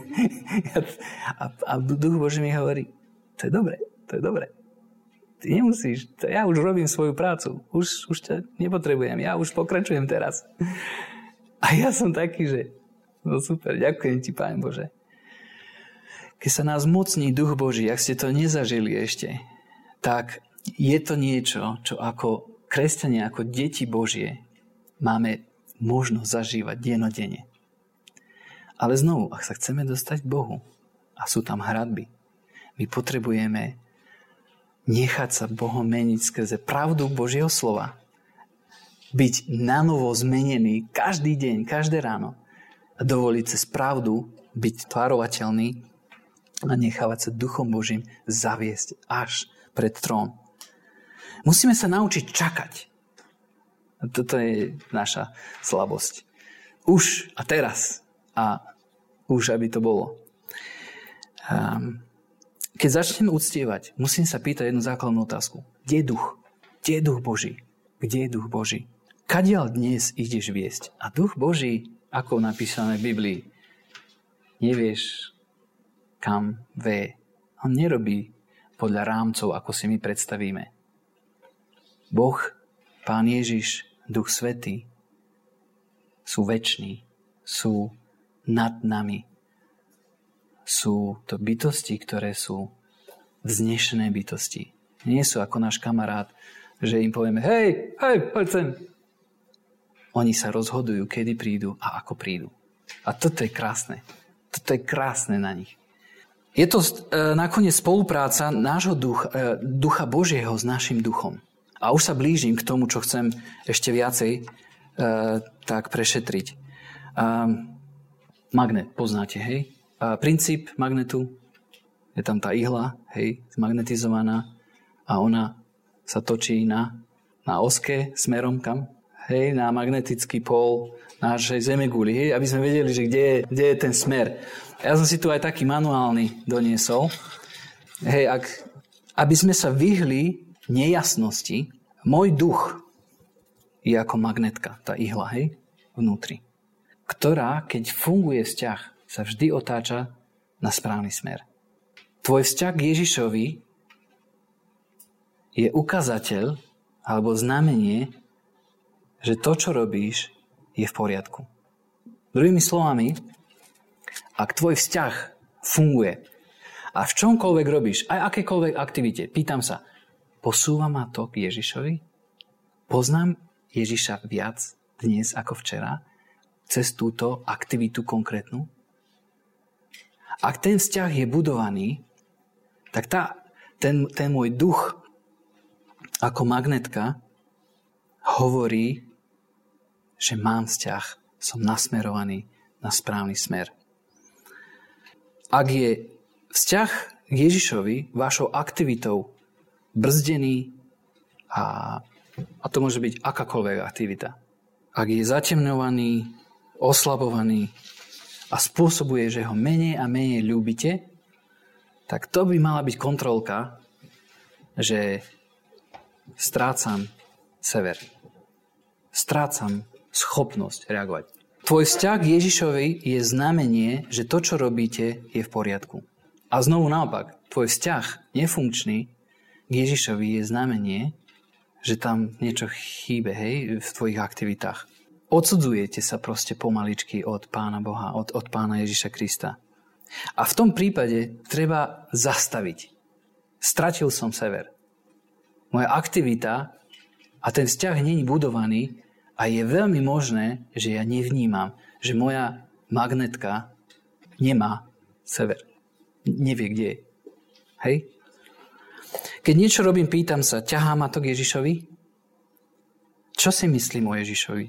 a Duch Boží mi hovorí, to je dobre. Ty nemusíš, ja už robím svoju prácu. Už ťa nepotrebujem, ja už pokračujem teraz. A ja som taký, že no super, ďakujem ti, Pane Bože. Keď sa nás mocní Duch Boží, ak ste to nezažili ešte, tak je to niečo, čo ako kresťania, ako deti Božie máme možnosť zažívať denodenne. Ale znovu, ak sa chceme dostať k Bohu a sú tam hradby, my potrebujeme nechať sa Bohom meniť skrze pravdu Božieho slova. Byť nanovo zmenený každý deň, každé ráno a dovoliť cez pravdu byť tvarovateľný a nechávať sa Duchom Božím zaviesť až pred trón. Musíme sa naučiť čakať. A toto je naša slabosť. Už a teraz. A už, aby to bolo. Keď začneme uctievať, musím sa pýtať jednu základnú otázku. Kde je duch? Kde je duch Boží? Kde je duch Boží? Kadiaľ dnes ideš viesť? A duch Boží, ako napísané v Biblii, nevieš, kam vie. On nerobí podľa rámcov, ako si my predstavíme. Boh, Pán Ježiš, Duch Svätý sú veční, sú nad nami. Sú to bytosti, ktoré sú vznešené bytosti. Nie sú ako náš kamarát, že im povieme, hej, poď sem. Oni sa rozhodujú, kedy prídu a ako prídu. A toto je krásne. Toto je krásne na nich. Je to nakoniec spolupráca nášho ducha Božieho s našim duchom. A už sa blížim k tomu, čo chcem ešte viacej tak prešetriť. Magnet, poznáte, hej? Princíp magnetu, je tam tá ihla, hej, zmagnetizovaná a ona sa točí na oske smerom kam? Hej, na magnetický pól našej zemeguli, hej, aby sme vedeli, že kde je ten smer. Ja som si tu aj taký manuálny doniesol. Hej, aby sme sa vyhli nejasnosti, môj duch je ako magnetka, tá ihla, hej, vnútri, ktorá, keď funguje vzťah, sa vždy otáča na správny smer. Tvoj vzťah k Ježišovi je ukazateľ alebo znamenie, že to, čo robíš, je v poriadku. Druhými slovami, ak tvoj vzťah funguje a v čomkoľvek robíš, aj akékoľvek aktivite, pýtam sa, posúva ma to k Ježišovi? Poznám Ježiša viac dnes ako včera cez túto aktivitu konkrétnu? Ak ten vzťah je budovaný, tak ten môj duch ako magnetka hovorí, že mám vzťah, som nasmerovaný na správny smer. Ak je vzťah k Ježišovi vašou aktivitou brzdený a to môže byť akákoľvek aktivita, ak je zatemňovaný, oslabovaný a spôsobuje, že ho menej a menej ľúbite, tak to by mala byť kontrolka, že strácam sever. Strácam schopnosť reagovať. Tvoj vzťah k Ježišovi je znamenie, že to, čo robíte, je v poriadku. A znovu naopak, tvoj vzťah nefunkčný k Ježišovi je znamenie, že tam niečo chýbe, hej, v tvojich aktivitách. Odsudzujete sa proste pomaličky od Pána Boha, od Pána Ježiša Krista. A v tom prípade treba zastaviť. Stratil som sever. Moja aktivita a ten vzťah nie je budovaný a je veľmi možné, že ja nevnímam, že moja magnetka nemá sever. Nevie, kde je. Hej? Keď niečo robím, pýtam sa, ťahá ma to k Ježišovi? Čo si myslím o Ježišovi?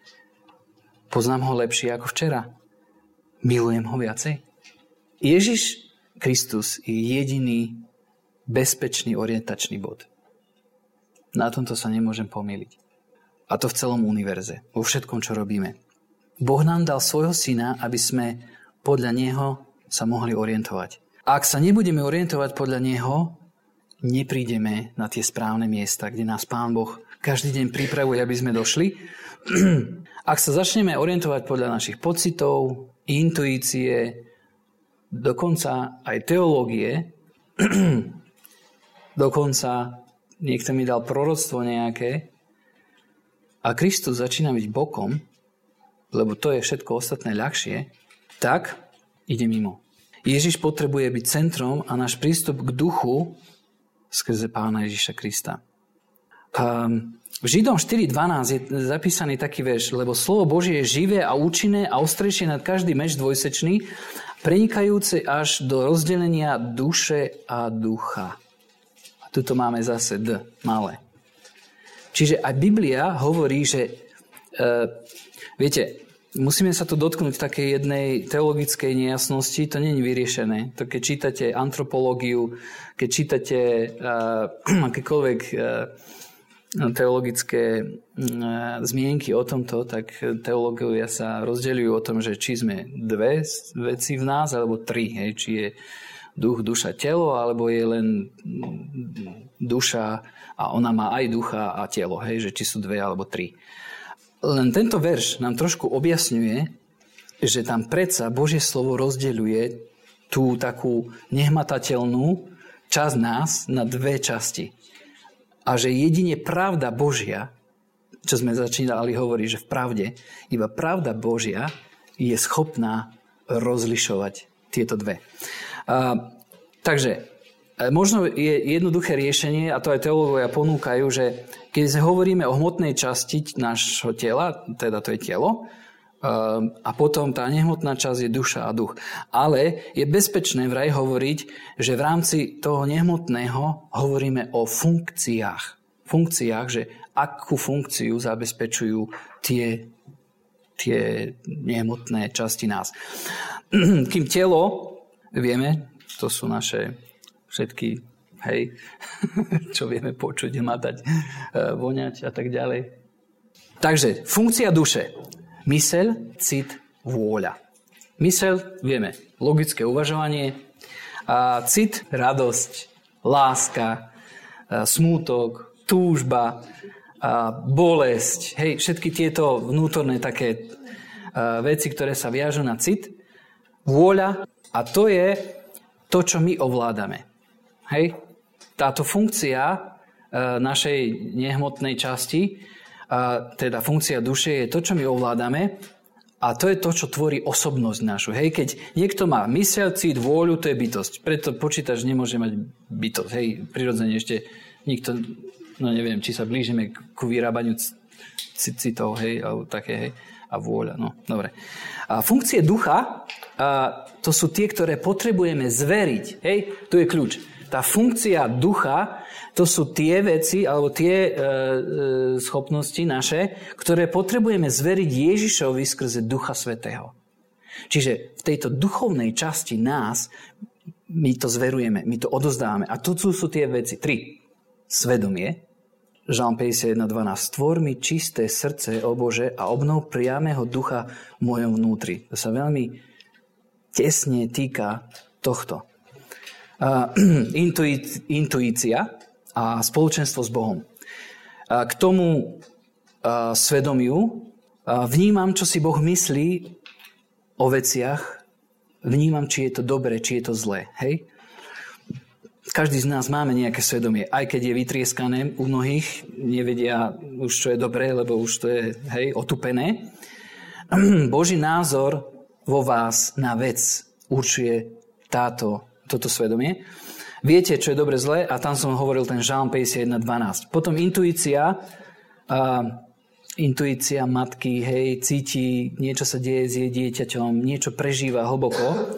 Poznám ho lepšie ako včera. Milujem ho viacej. Ježiš Kristus je jediný bezpečný orientačný bod. Na tomto sa nemôžem pomýliť. A to v celom univerze, vo všetkom, čo robíme. Boh nám dal svojho syna, aby sme podľa neho sa mohli orientovať. A ak sa nebudeme orientovať podľa neho, neprídeme na tie správne miesta, kde nás Pán Boh každý deň pripravuje, aby sme došli. Ak sa začneme orientovať podľa našich pocitov, intuície, dokonca aj teológie, dokonca niekto mi dal proroctvo nejaké a Kristus začína byť bokom, lebo to je všetko ostatné ľahšie, tak ide mimo. Ježiš potrebuje byť centrom a náš prístup k duchu skrze Pána Ježiša Krista. V Židom 4.12 je zapísaný taký verš, lebo slovo Božie je živé a účinné a ostrejšie nad každý meč dvojsečný, prenikajúce až do rozdelenia duše a ducha. A tuto máme zase D, malé. Čiže aj Biblia hovorí, že viete, musíme sa tu dotknúť takej jednej teologickej nejasnosti, to nie je vyriešené. To keď čítate antropológiu, keď čítate akékoľvek teologické zmienky o tomto, tak teológovia sa rozdeľujú o tom, že či sme dve veci v nás, alebo tri. Hej, či je duch, duša, telo, alebo je len duša a ona má aj ducha a telo. Hej, že či sú dve alebo tri. Len tento verš nám trošku objasňuje, že tam predsa Božie slovo rozdeľuje tú takú nehmatateľnú časť nás na dve časti. A že jedine pravda Božia, čo sme začínali hovoriť, že v pravde, iba pravda Božia je schopná rozlišovať tieto dve. Takže možno je jednoduché riešenie, a to aj teológovia ponúkajú, že keď hovoríme o hmotnej časti nášho tela, teda to je telo, a potom tá nehmotná časť je duša a duch. Ale je bezpečné vraj hovoriť, že v rámci toho nehmotného hovoríme o funkciách. Funkciách, že akú funkciu zabezpečujú tie nehmotné časti nás. Kým telo, vieme, to sú naše všetky, hej, čo vieme počuť, hmatať, voňať a tak ďalej. Takže, funkcia duše. Myseľ, cit, vôľa. Myseľ, vieme, logické uvažovanie. A cit, radosť, láska, smútok, túžba, bolesť. Hej, všetky tieto vnútorné také veci, ktoré sa viažú na cit. Vôľa, a to je to, čo my ovládame. Hej, táto funkcia našej nehmotnej časti, teda funkcia duše je to, čo my ovládame, a to je to, čo tvorí osobnosť našu. Hej, keď niekto má myseľ, cít, vôľu, to je bytosť. Preto počítač nemôže mať bytosť. Hej, prirodzene ešte nikto, no neviem, či sa blížime ku vyrábaniu citov, hej, alebo také, hej, a vôľa, no, dobre. A funkcie ducha, to sú tie, ktoré potrebujeme zveriť, hej, tu je kľúč. Tá funkcia ducha, to sú tie veci, alebo tie schopnosti naše, ktoré potrebujeme zveriť Ježišovi skrze Ducha Svätého. Čiže v tejto duchovnej časti nás, my to zverujeme, my to odozdávame. A tu sú tie veci. 3. Svedomie. Žalm 51.12. Stvor mi čisté srdce, o Bože, a obnov priamého ducha v mojom vnútri. To sa veľmi tesne týka tohto. Intuícia a spoločenstvo s Bohom. K tomu svedomiu vnímam, čo si Boh myslí o veciach, vnímam, či je to dobre, či je to zlé. Hej? Každý z nás máme nejaké svedomie, aj keď je vytrieskané u mnohých, nevedia už, čo je dobré, lebo už to je, hej, otupené. Boží názor vo vás na vec určuje toto svedomie. Viete, čo je dobre, zlé, a tam som hovoril ten Žalm 51.12. Potom intuícia matky, hej, cíti, niečo sa deje s jej dieťaťom, niečo prežíva hlboko.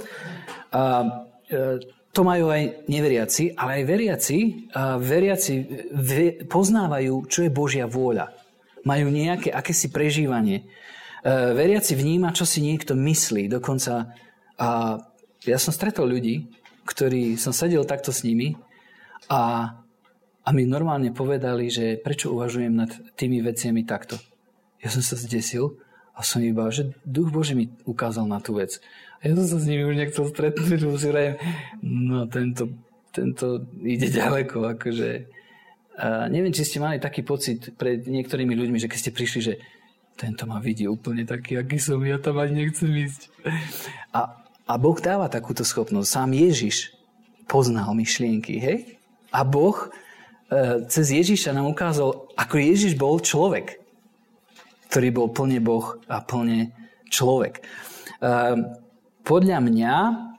To majú aj neveriaci, ale aj veriaci poznávajú, čo je Božia vôľa. Majú nejaké akési prežívanie. Veriaci vníma, čo si niekto myslí. Dokonca ja som stretol ľudí, ktorí som sedel takto s nimi a mi normálne povedali, že prečo uvažujem nad tými veciami takto. Ja som sa zdesil a som iba, že Duch Boží mi ukázal na tú vec. A ja som sa s nimi už nechcel stretnúť, lebo si vrajem, no tento ide ďaleko, akože. Neviem, či ste mali taký pocit pred niektorými ľuďmi, že keď ste prišli, že tento ma vidí úplne taký, aký som, ja tam ani nechcem ísť. A Boh dáva takúto schopnosť. Sám Ježiš poznal myšlienky, hej? A Boh cez Ježiša nám ukázal, ako Ježiš bol človek, ktorý bol plne Boh a plne človek. Podľa mňa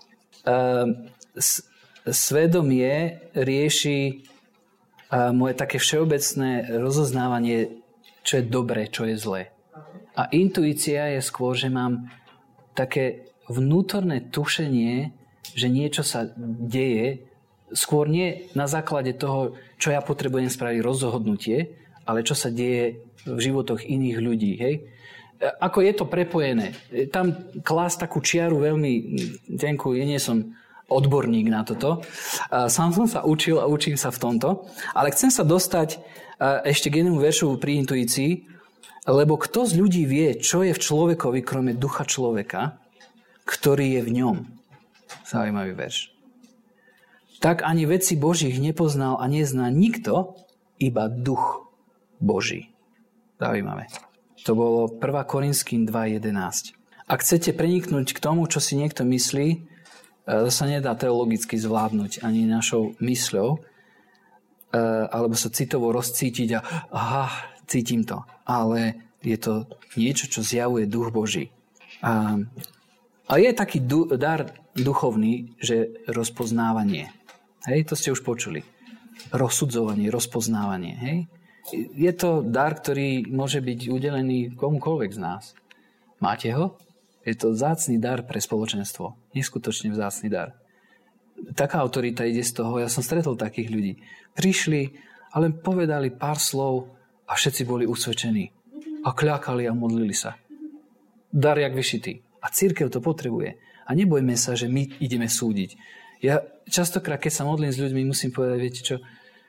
svedomie rieši moje také všeobecné rozoznávanie, čo je dobré, čo je zlé. A intuícia je skôr, že mám také vnútorné tušenie, že niečo sa deje, skôr nie na základe toho, čo ja potrebujem spraviť rozhodnutie, ale čo sa deje v životoch iných ľudí. Hej? Ako je to prepojené. Tam klásť takú čiaru veľmi tenkú, ja nie som odborník na toto. Sám som sa učil a učím sa v tomto. Ale chcem sa dostať ešte k jednému veršu pri intuícii, lebo kto z ľudí vie, čo je v človekovi, krome ducha človeka, ktorý je v ňom. Zaujímavý verš. Tak ani veci Božích nepoznal a nezná nikto, iba duch Boží. Zaujímavé. To bolo 1. Korinským 2.11. Ak chcete preniknúť k tomu, čo si niekto myslí, to sa nedá teologicky zvládnuť ani našou mysľou, alebo sa citovo rozcítiť a cítim to. Ale je to niečo, čo zjavuje duch Boží. A je taký dar duchovný, že rozpoznávanie. Hej, to ste už počuli. Rozsudzovanie, rozpoznávanie. Hej. Je to dar, ktorý môže byť udelený komukoľvek z nás. Máte ho? Je to vzácny dar pre spoločenstvo. Neskutočne vzácny dar. Taká autorita ide z toho, ja som stretol takých ľudí. Prišli, ale povedali pár slov a všetci boli usvedčení. A kľakali a modlili sa. Dar jak vyšitý. A cirkev to potrebuje. A nebojme sa, že my ideme súdiť. Ja častokrát, keď sa modlím s ľuďmi, musím povedať, viete čo,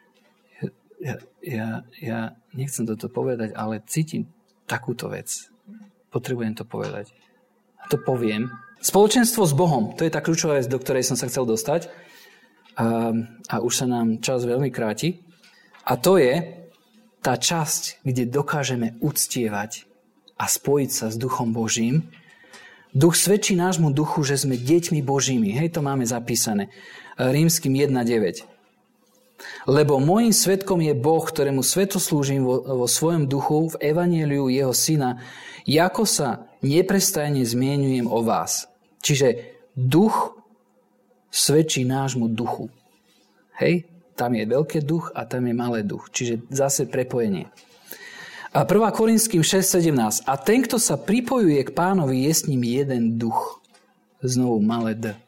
ja nechcem toto povedať, ale cítim takúto vec. Potrebujem to povedať. A to poviem. Spoločenstvo s Bohom, to je tá kľúčová vec, do ktorej som sa chcel dostať. A už sa nám čas veľmi kráti. A to je tá časť, kde dokážeme uctievať a spojiť sa s Duchom Božím. Duch svedčí nášmu duchu, že sme deťmi Božími. Hej, to máme zapísané. Rímskym 1.9. Lebo môjim svedkom je Boh, ktorému svetoslúžim vo svojom duchu, v evanjeliu jeho syna, ako sa neprestajne zmieňujem o vás. Čiže duch svedčí nášmu duchu. Hej? Tam je veľký duch a tam je malý duch. Čiže zase prepojenie. A 1. Korinským 6.17. A ten, kto sa pripojuje k Pánovi, je s ním jeden duch. Znovu malé D.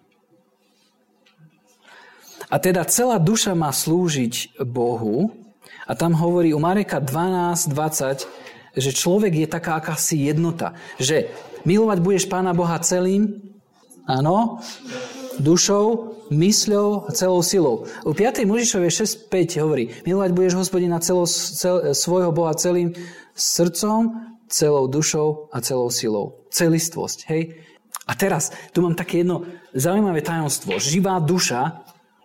A teda celá duša má slúžiť Bohu. A tam hovorí u Mareka 12.20, že človek je taká akási jednota. Že milovať budeš Pána Boha celým, áno, dušou, mysľou a celou silou. U 5. Mojžišovej 6.5 hovorí, milovať budeš Hospodina svojho Boha celým srdcom, celou dušou a celou silou. Celistvosť, hej? A teraz, tu mám také jedno zaujímavé tajomstvo. Živá duša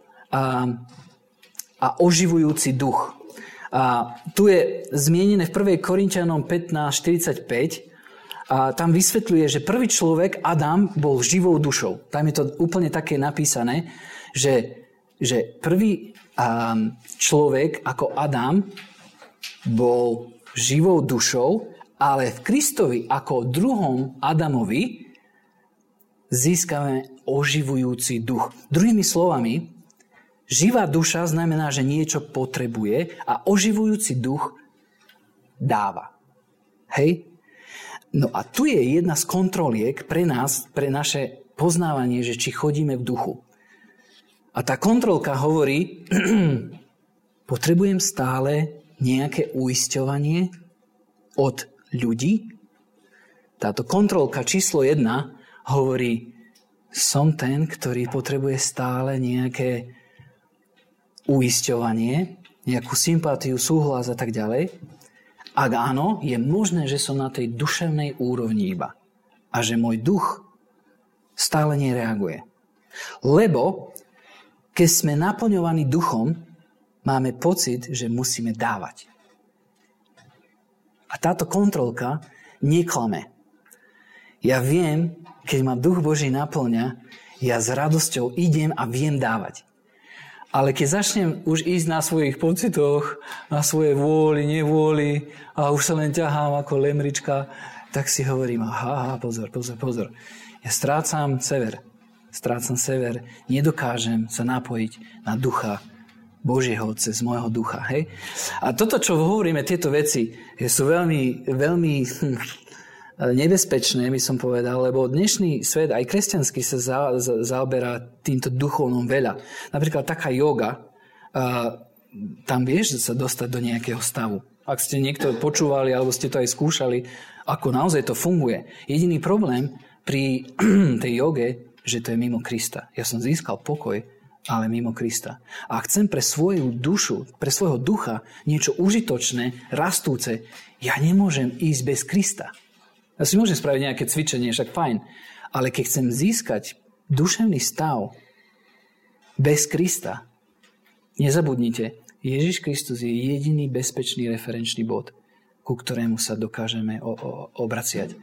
a oživujúci duch. A tu je zmienené v 1. Korinťanom 15.45. A tam vysvetľuje, že prvý človek, Adam, bol živou dušou. Tam je to úplne také napísané, že prvý človek ako Adam bol živou dušou, ale v Kristovi ako druhom Adamovi získame oživujúci duch. Druhými slovami, živá duša znamená, že niečo potrebuje a oživujúci duch dáva. Hej? No a tu je jedna z kontroliek pre nás, pre naše poznávanie, že či chodíme v duchu. A tá kontrolka hovorí, potrebujem stále nejaké uisťovanie od ľudí. Táto kontrolka číslo 1 hovorí, som ten, ktorý potrebuje stále nejaké uisťovanie, nejakú sympatiu, súhlas a tak ďalej. Ak áno, je možné, že som na tej duševnej úrovni iba. A že môj duch stále nereaguje. Lebo keď sme naplňovaní duchom, máme pocit, že musíme dávať. A táto kontrolka neklame. Ja viem, keď ma duch Boží naplňa, ja s radosťou idem a viem dávať. Ale keď začnem už ísť na svojich pocitoch, na svojej vôli, nevôli a už sa len ťahám ako lemrička, tak si hovorím, pozor. Ja strácam sever, nedokážem sa napojiť na ducha Božieho cez môjho ducha. Hej? A toto, čo hovoríme, tieto veci, sú veľmi, veľmi nebezpečné, by som povedal, lebo dnešný svet, aj kresťanský, sa zaoberá týmto duchovnom veľa. Napríklad taká yoga, tam vieš sa dostať do nejakého stavu. Ak ste niekto počúvali, alebo ste to aj skúšali, ako naozaj to funguje. Jediný problém pri tej joge, že to je mimo Krista. Ja som získal pokoj, ale mimo Krista. A chcem pre svoju dušu, pre svojho ducha niečo užitočné, rastúce, ja nemôžem ísť bez Krista. Ja si môžem spraviť nejaké cvičenie, však fajn. Ale keď chcem získať duševný stav bez Krista, nezabudnite, Ježiš Kristus je jediný bezpečný referenčný bod, ku ktorému sa dokážeme obraciať.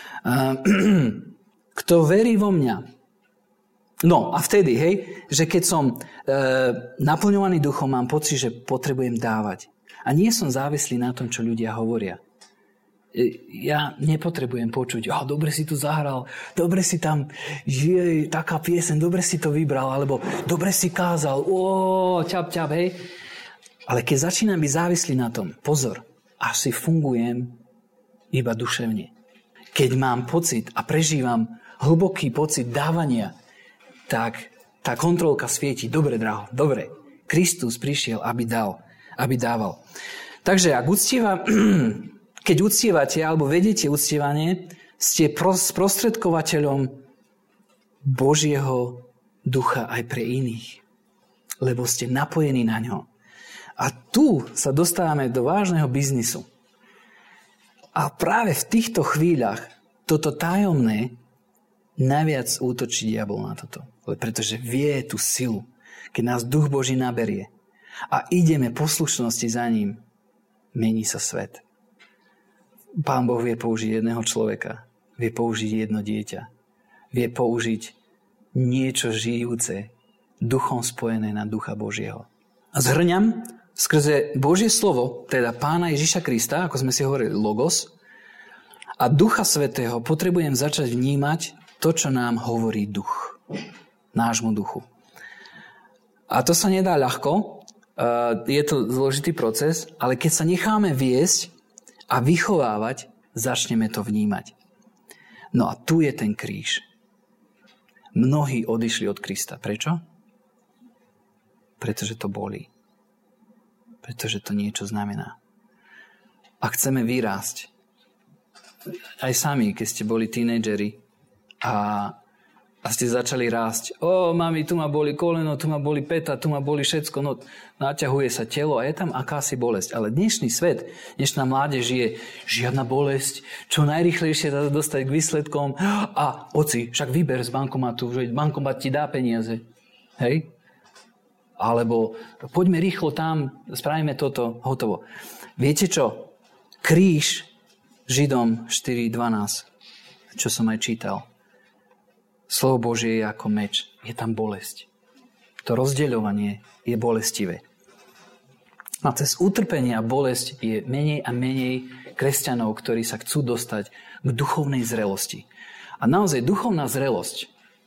Kto verí vo mňa? No a vtedy, hej, že keď som naplňovaný duchom, mám pocit, že potrebujem dávať. A nie som závislý na tom, čo ľudia hovoria. Ja nepotrebujem počuť, dobre si tu zahral, dobre si tam, taká pieseň, dobre si to vybral, alebo dobre si kázal, ťap, hej. Ale keď začínam byť závislý na tom, pozor, asi fungujem iba duševne. Keď mám pocit a prežívam hlboký pocit dávania, tak tá kontrolka svieti, dobre, draho, dobre. Kristus prišiel, aby dával. Takže ak keď uctievate alebo vediete uctievanie, ste sprostredkovateľom Božieho ducha aj pre iných. Lebo ste napojení na ňo. A tu sa dostávame do vážneho biznisu. A práve v týchto chvíľach toto tajomné najviac útočí diabol na toto. Pretože vie tú silu, keď nás duch Boží naberie a ideme poslušnosti za ním, mení sa svet. Pán Boh vie použiť jedného človeka, vie použiť jedno dieťa, vie použiť niečo žijúce, duchom spojené na ducha Božieho. Zhrňam, skrze Božie slovo, teda Pána Ježiša Krista, ako sme si hovorili, Logos, a Ducha Svätého potrebujem začať vnímať to, čo nám hovorí duch. Nášmu duchu. A to sa nedá ľahko, je to zložitý proces, ale keď sa necháme viesť a vychovávať, začneme to vnímať. No a tu je ten kríž. Mnohí odišli od Krista. Prečo? Pretože to bolí. Pretože to niečo znamená. A chceme vyrásť. Aj sami, keď ste boli tínedžeri a ste začali rásť. Mami, tu ma boli koleno, tu ma boli päta, tu ma boli všetko. No, naťahuje sa telo a je tam akási bolesť. Ale dnešný svet, dnešná mládež je žiadna bolesť. Čo najrýchlejšie sa dostať k výsledkom. A oci, však vyber z bankomatu, že bankomat ti dá peniaze. Hej? Alebo poďme rýchlo tam, spravíme toto, hotovo. Viete čo? Kríž Židom 4.12, čo som aj čítal. Slovo Božie je ako meč. Je tam bolesť. To rozdeľovanie je bolestivé. A cez utrpenie a bolesť je menej a menej kresťanov, ktorí sa chcú dostať k duchovnej zrelosti. A naozaj duchovná zrelosť.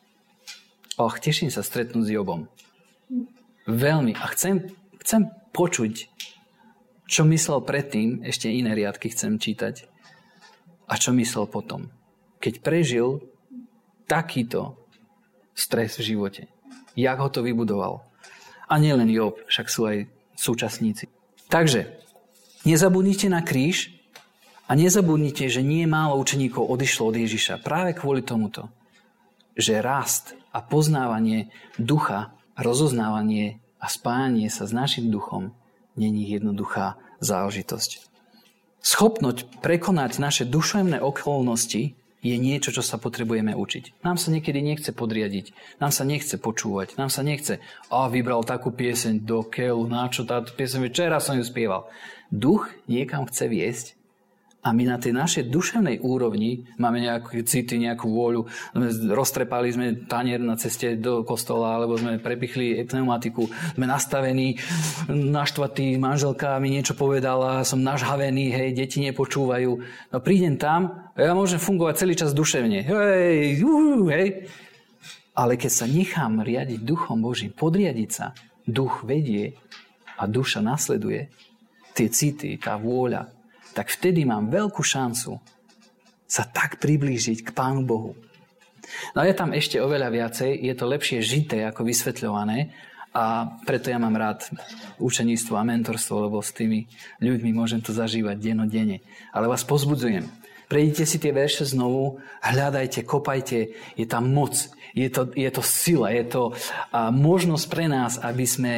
Teším sa stretnúť s Jobom. Veľmi. A chcem počuť, čo myslel predtým, ešte iné riadky chcem čítať, a čo myslel potom. Keď prežil takýto stres v živote. Jak ho to vybudoval. A nielen Job, však sú aj súčasníci. Takže, nezabudnite na kríž a nezabudnite, že nie málo učeníkov odišlo od Ježiša. Práve kvôli tomuto. Že rast a poznávanie ducha, rozoznávanie a spájanie sa s našim duchom není jednoduchá záležitosť. Schopnosť prekonať naše duševné okolnosti je niečo, čo sa potrebujeme učiť. Nám sa niekedy nechce podriadiť, nám sa nechce počúvať, nám sa nechce, vybral takú pieseň do keľu, na čo táto pieseň, včera som ju spieval. Duch niekam chce viesť a my na tej našej duševnej úrovni máme nejaké city, nejakú vôľu, roztrepali sme tanier na ceste do kostola, alebo sme prepichli pneumatiku, sme nastavení, naštvatí, manželka mi niečo povedala, som nažhavený, hej, deti nepočúvajú. No prídem tam, ja môžem fungovať celý čas duševne. Hej. Ale keď sa nechám riadiť duchom Božím, podriadiť sa, duch vedie a duša nasleduje, tie city, tá vôľa, tak vtedy mám veľkú šancu sa tak priblížiť k Pánu Bohu. No je tam ešte oveľa viacej, je to lepšie žité ako vysvetľované a preto ja mám rád učeníctvo a mentorstvo, lebo s tými ľuďmi môžem to zažívať dennodenne. Ale vás pozbudzujem. Prejdite si tie verše znovu, hľadajte, kopajte, je tam moc, je to sila, je to možnosť pre nás, aby sme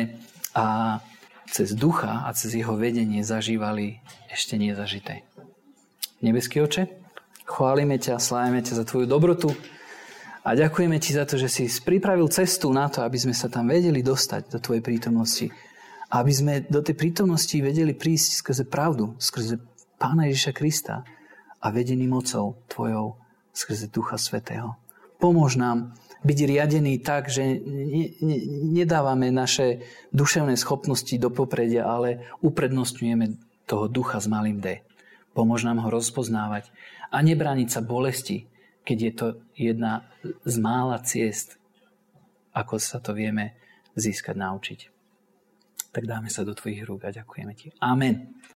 cez ducha a cez jeho vedenie zažívali ešte nezažité. Nebeský Oče, chválime ťa, slávime ťa za tvoju dobrotu a ďakujeme ti za to, že si pripravil cestu na to, aby sme sa tam vedeli dostať do tvojej prítomnosti. A aby sme do tej prítomnosti vedeli prísť skrze pravdu, skrze Pána Ježiša Krista a vedený mocou tvojou skrze Ducha Svätého. Pomôž nám byť riadený tak, že nedávame naše duševné schopnosti do popredia, ale uprednostňujeme toho ducha s malým D. Pomôž nám ho rozpoznávať a nebrániť sa bolesti, keď je to jedna z mála ciest, ako sa to vieme získať, naučiť. Tak dáme sa do tvojich rúk a ďakujeme ti. Amen.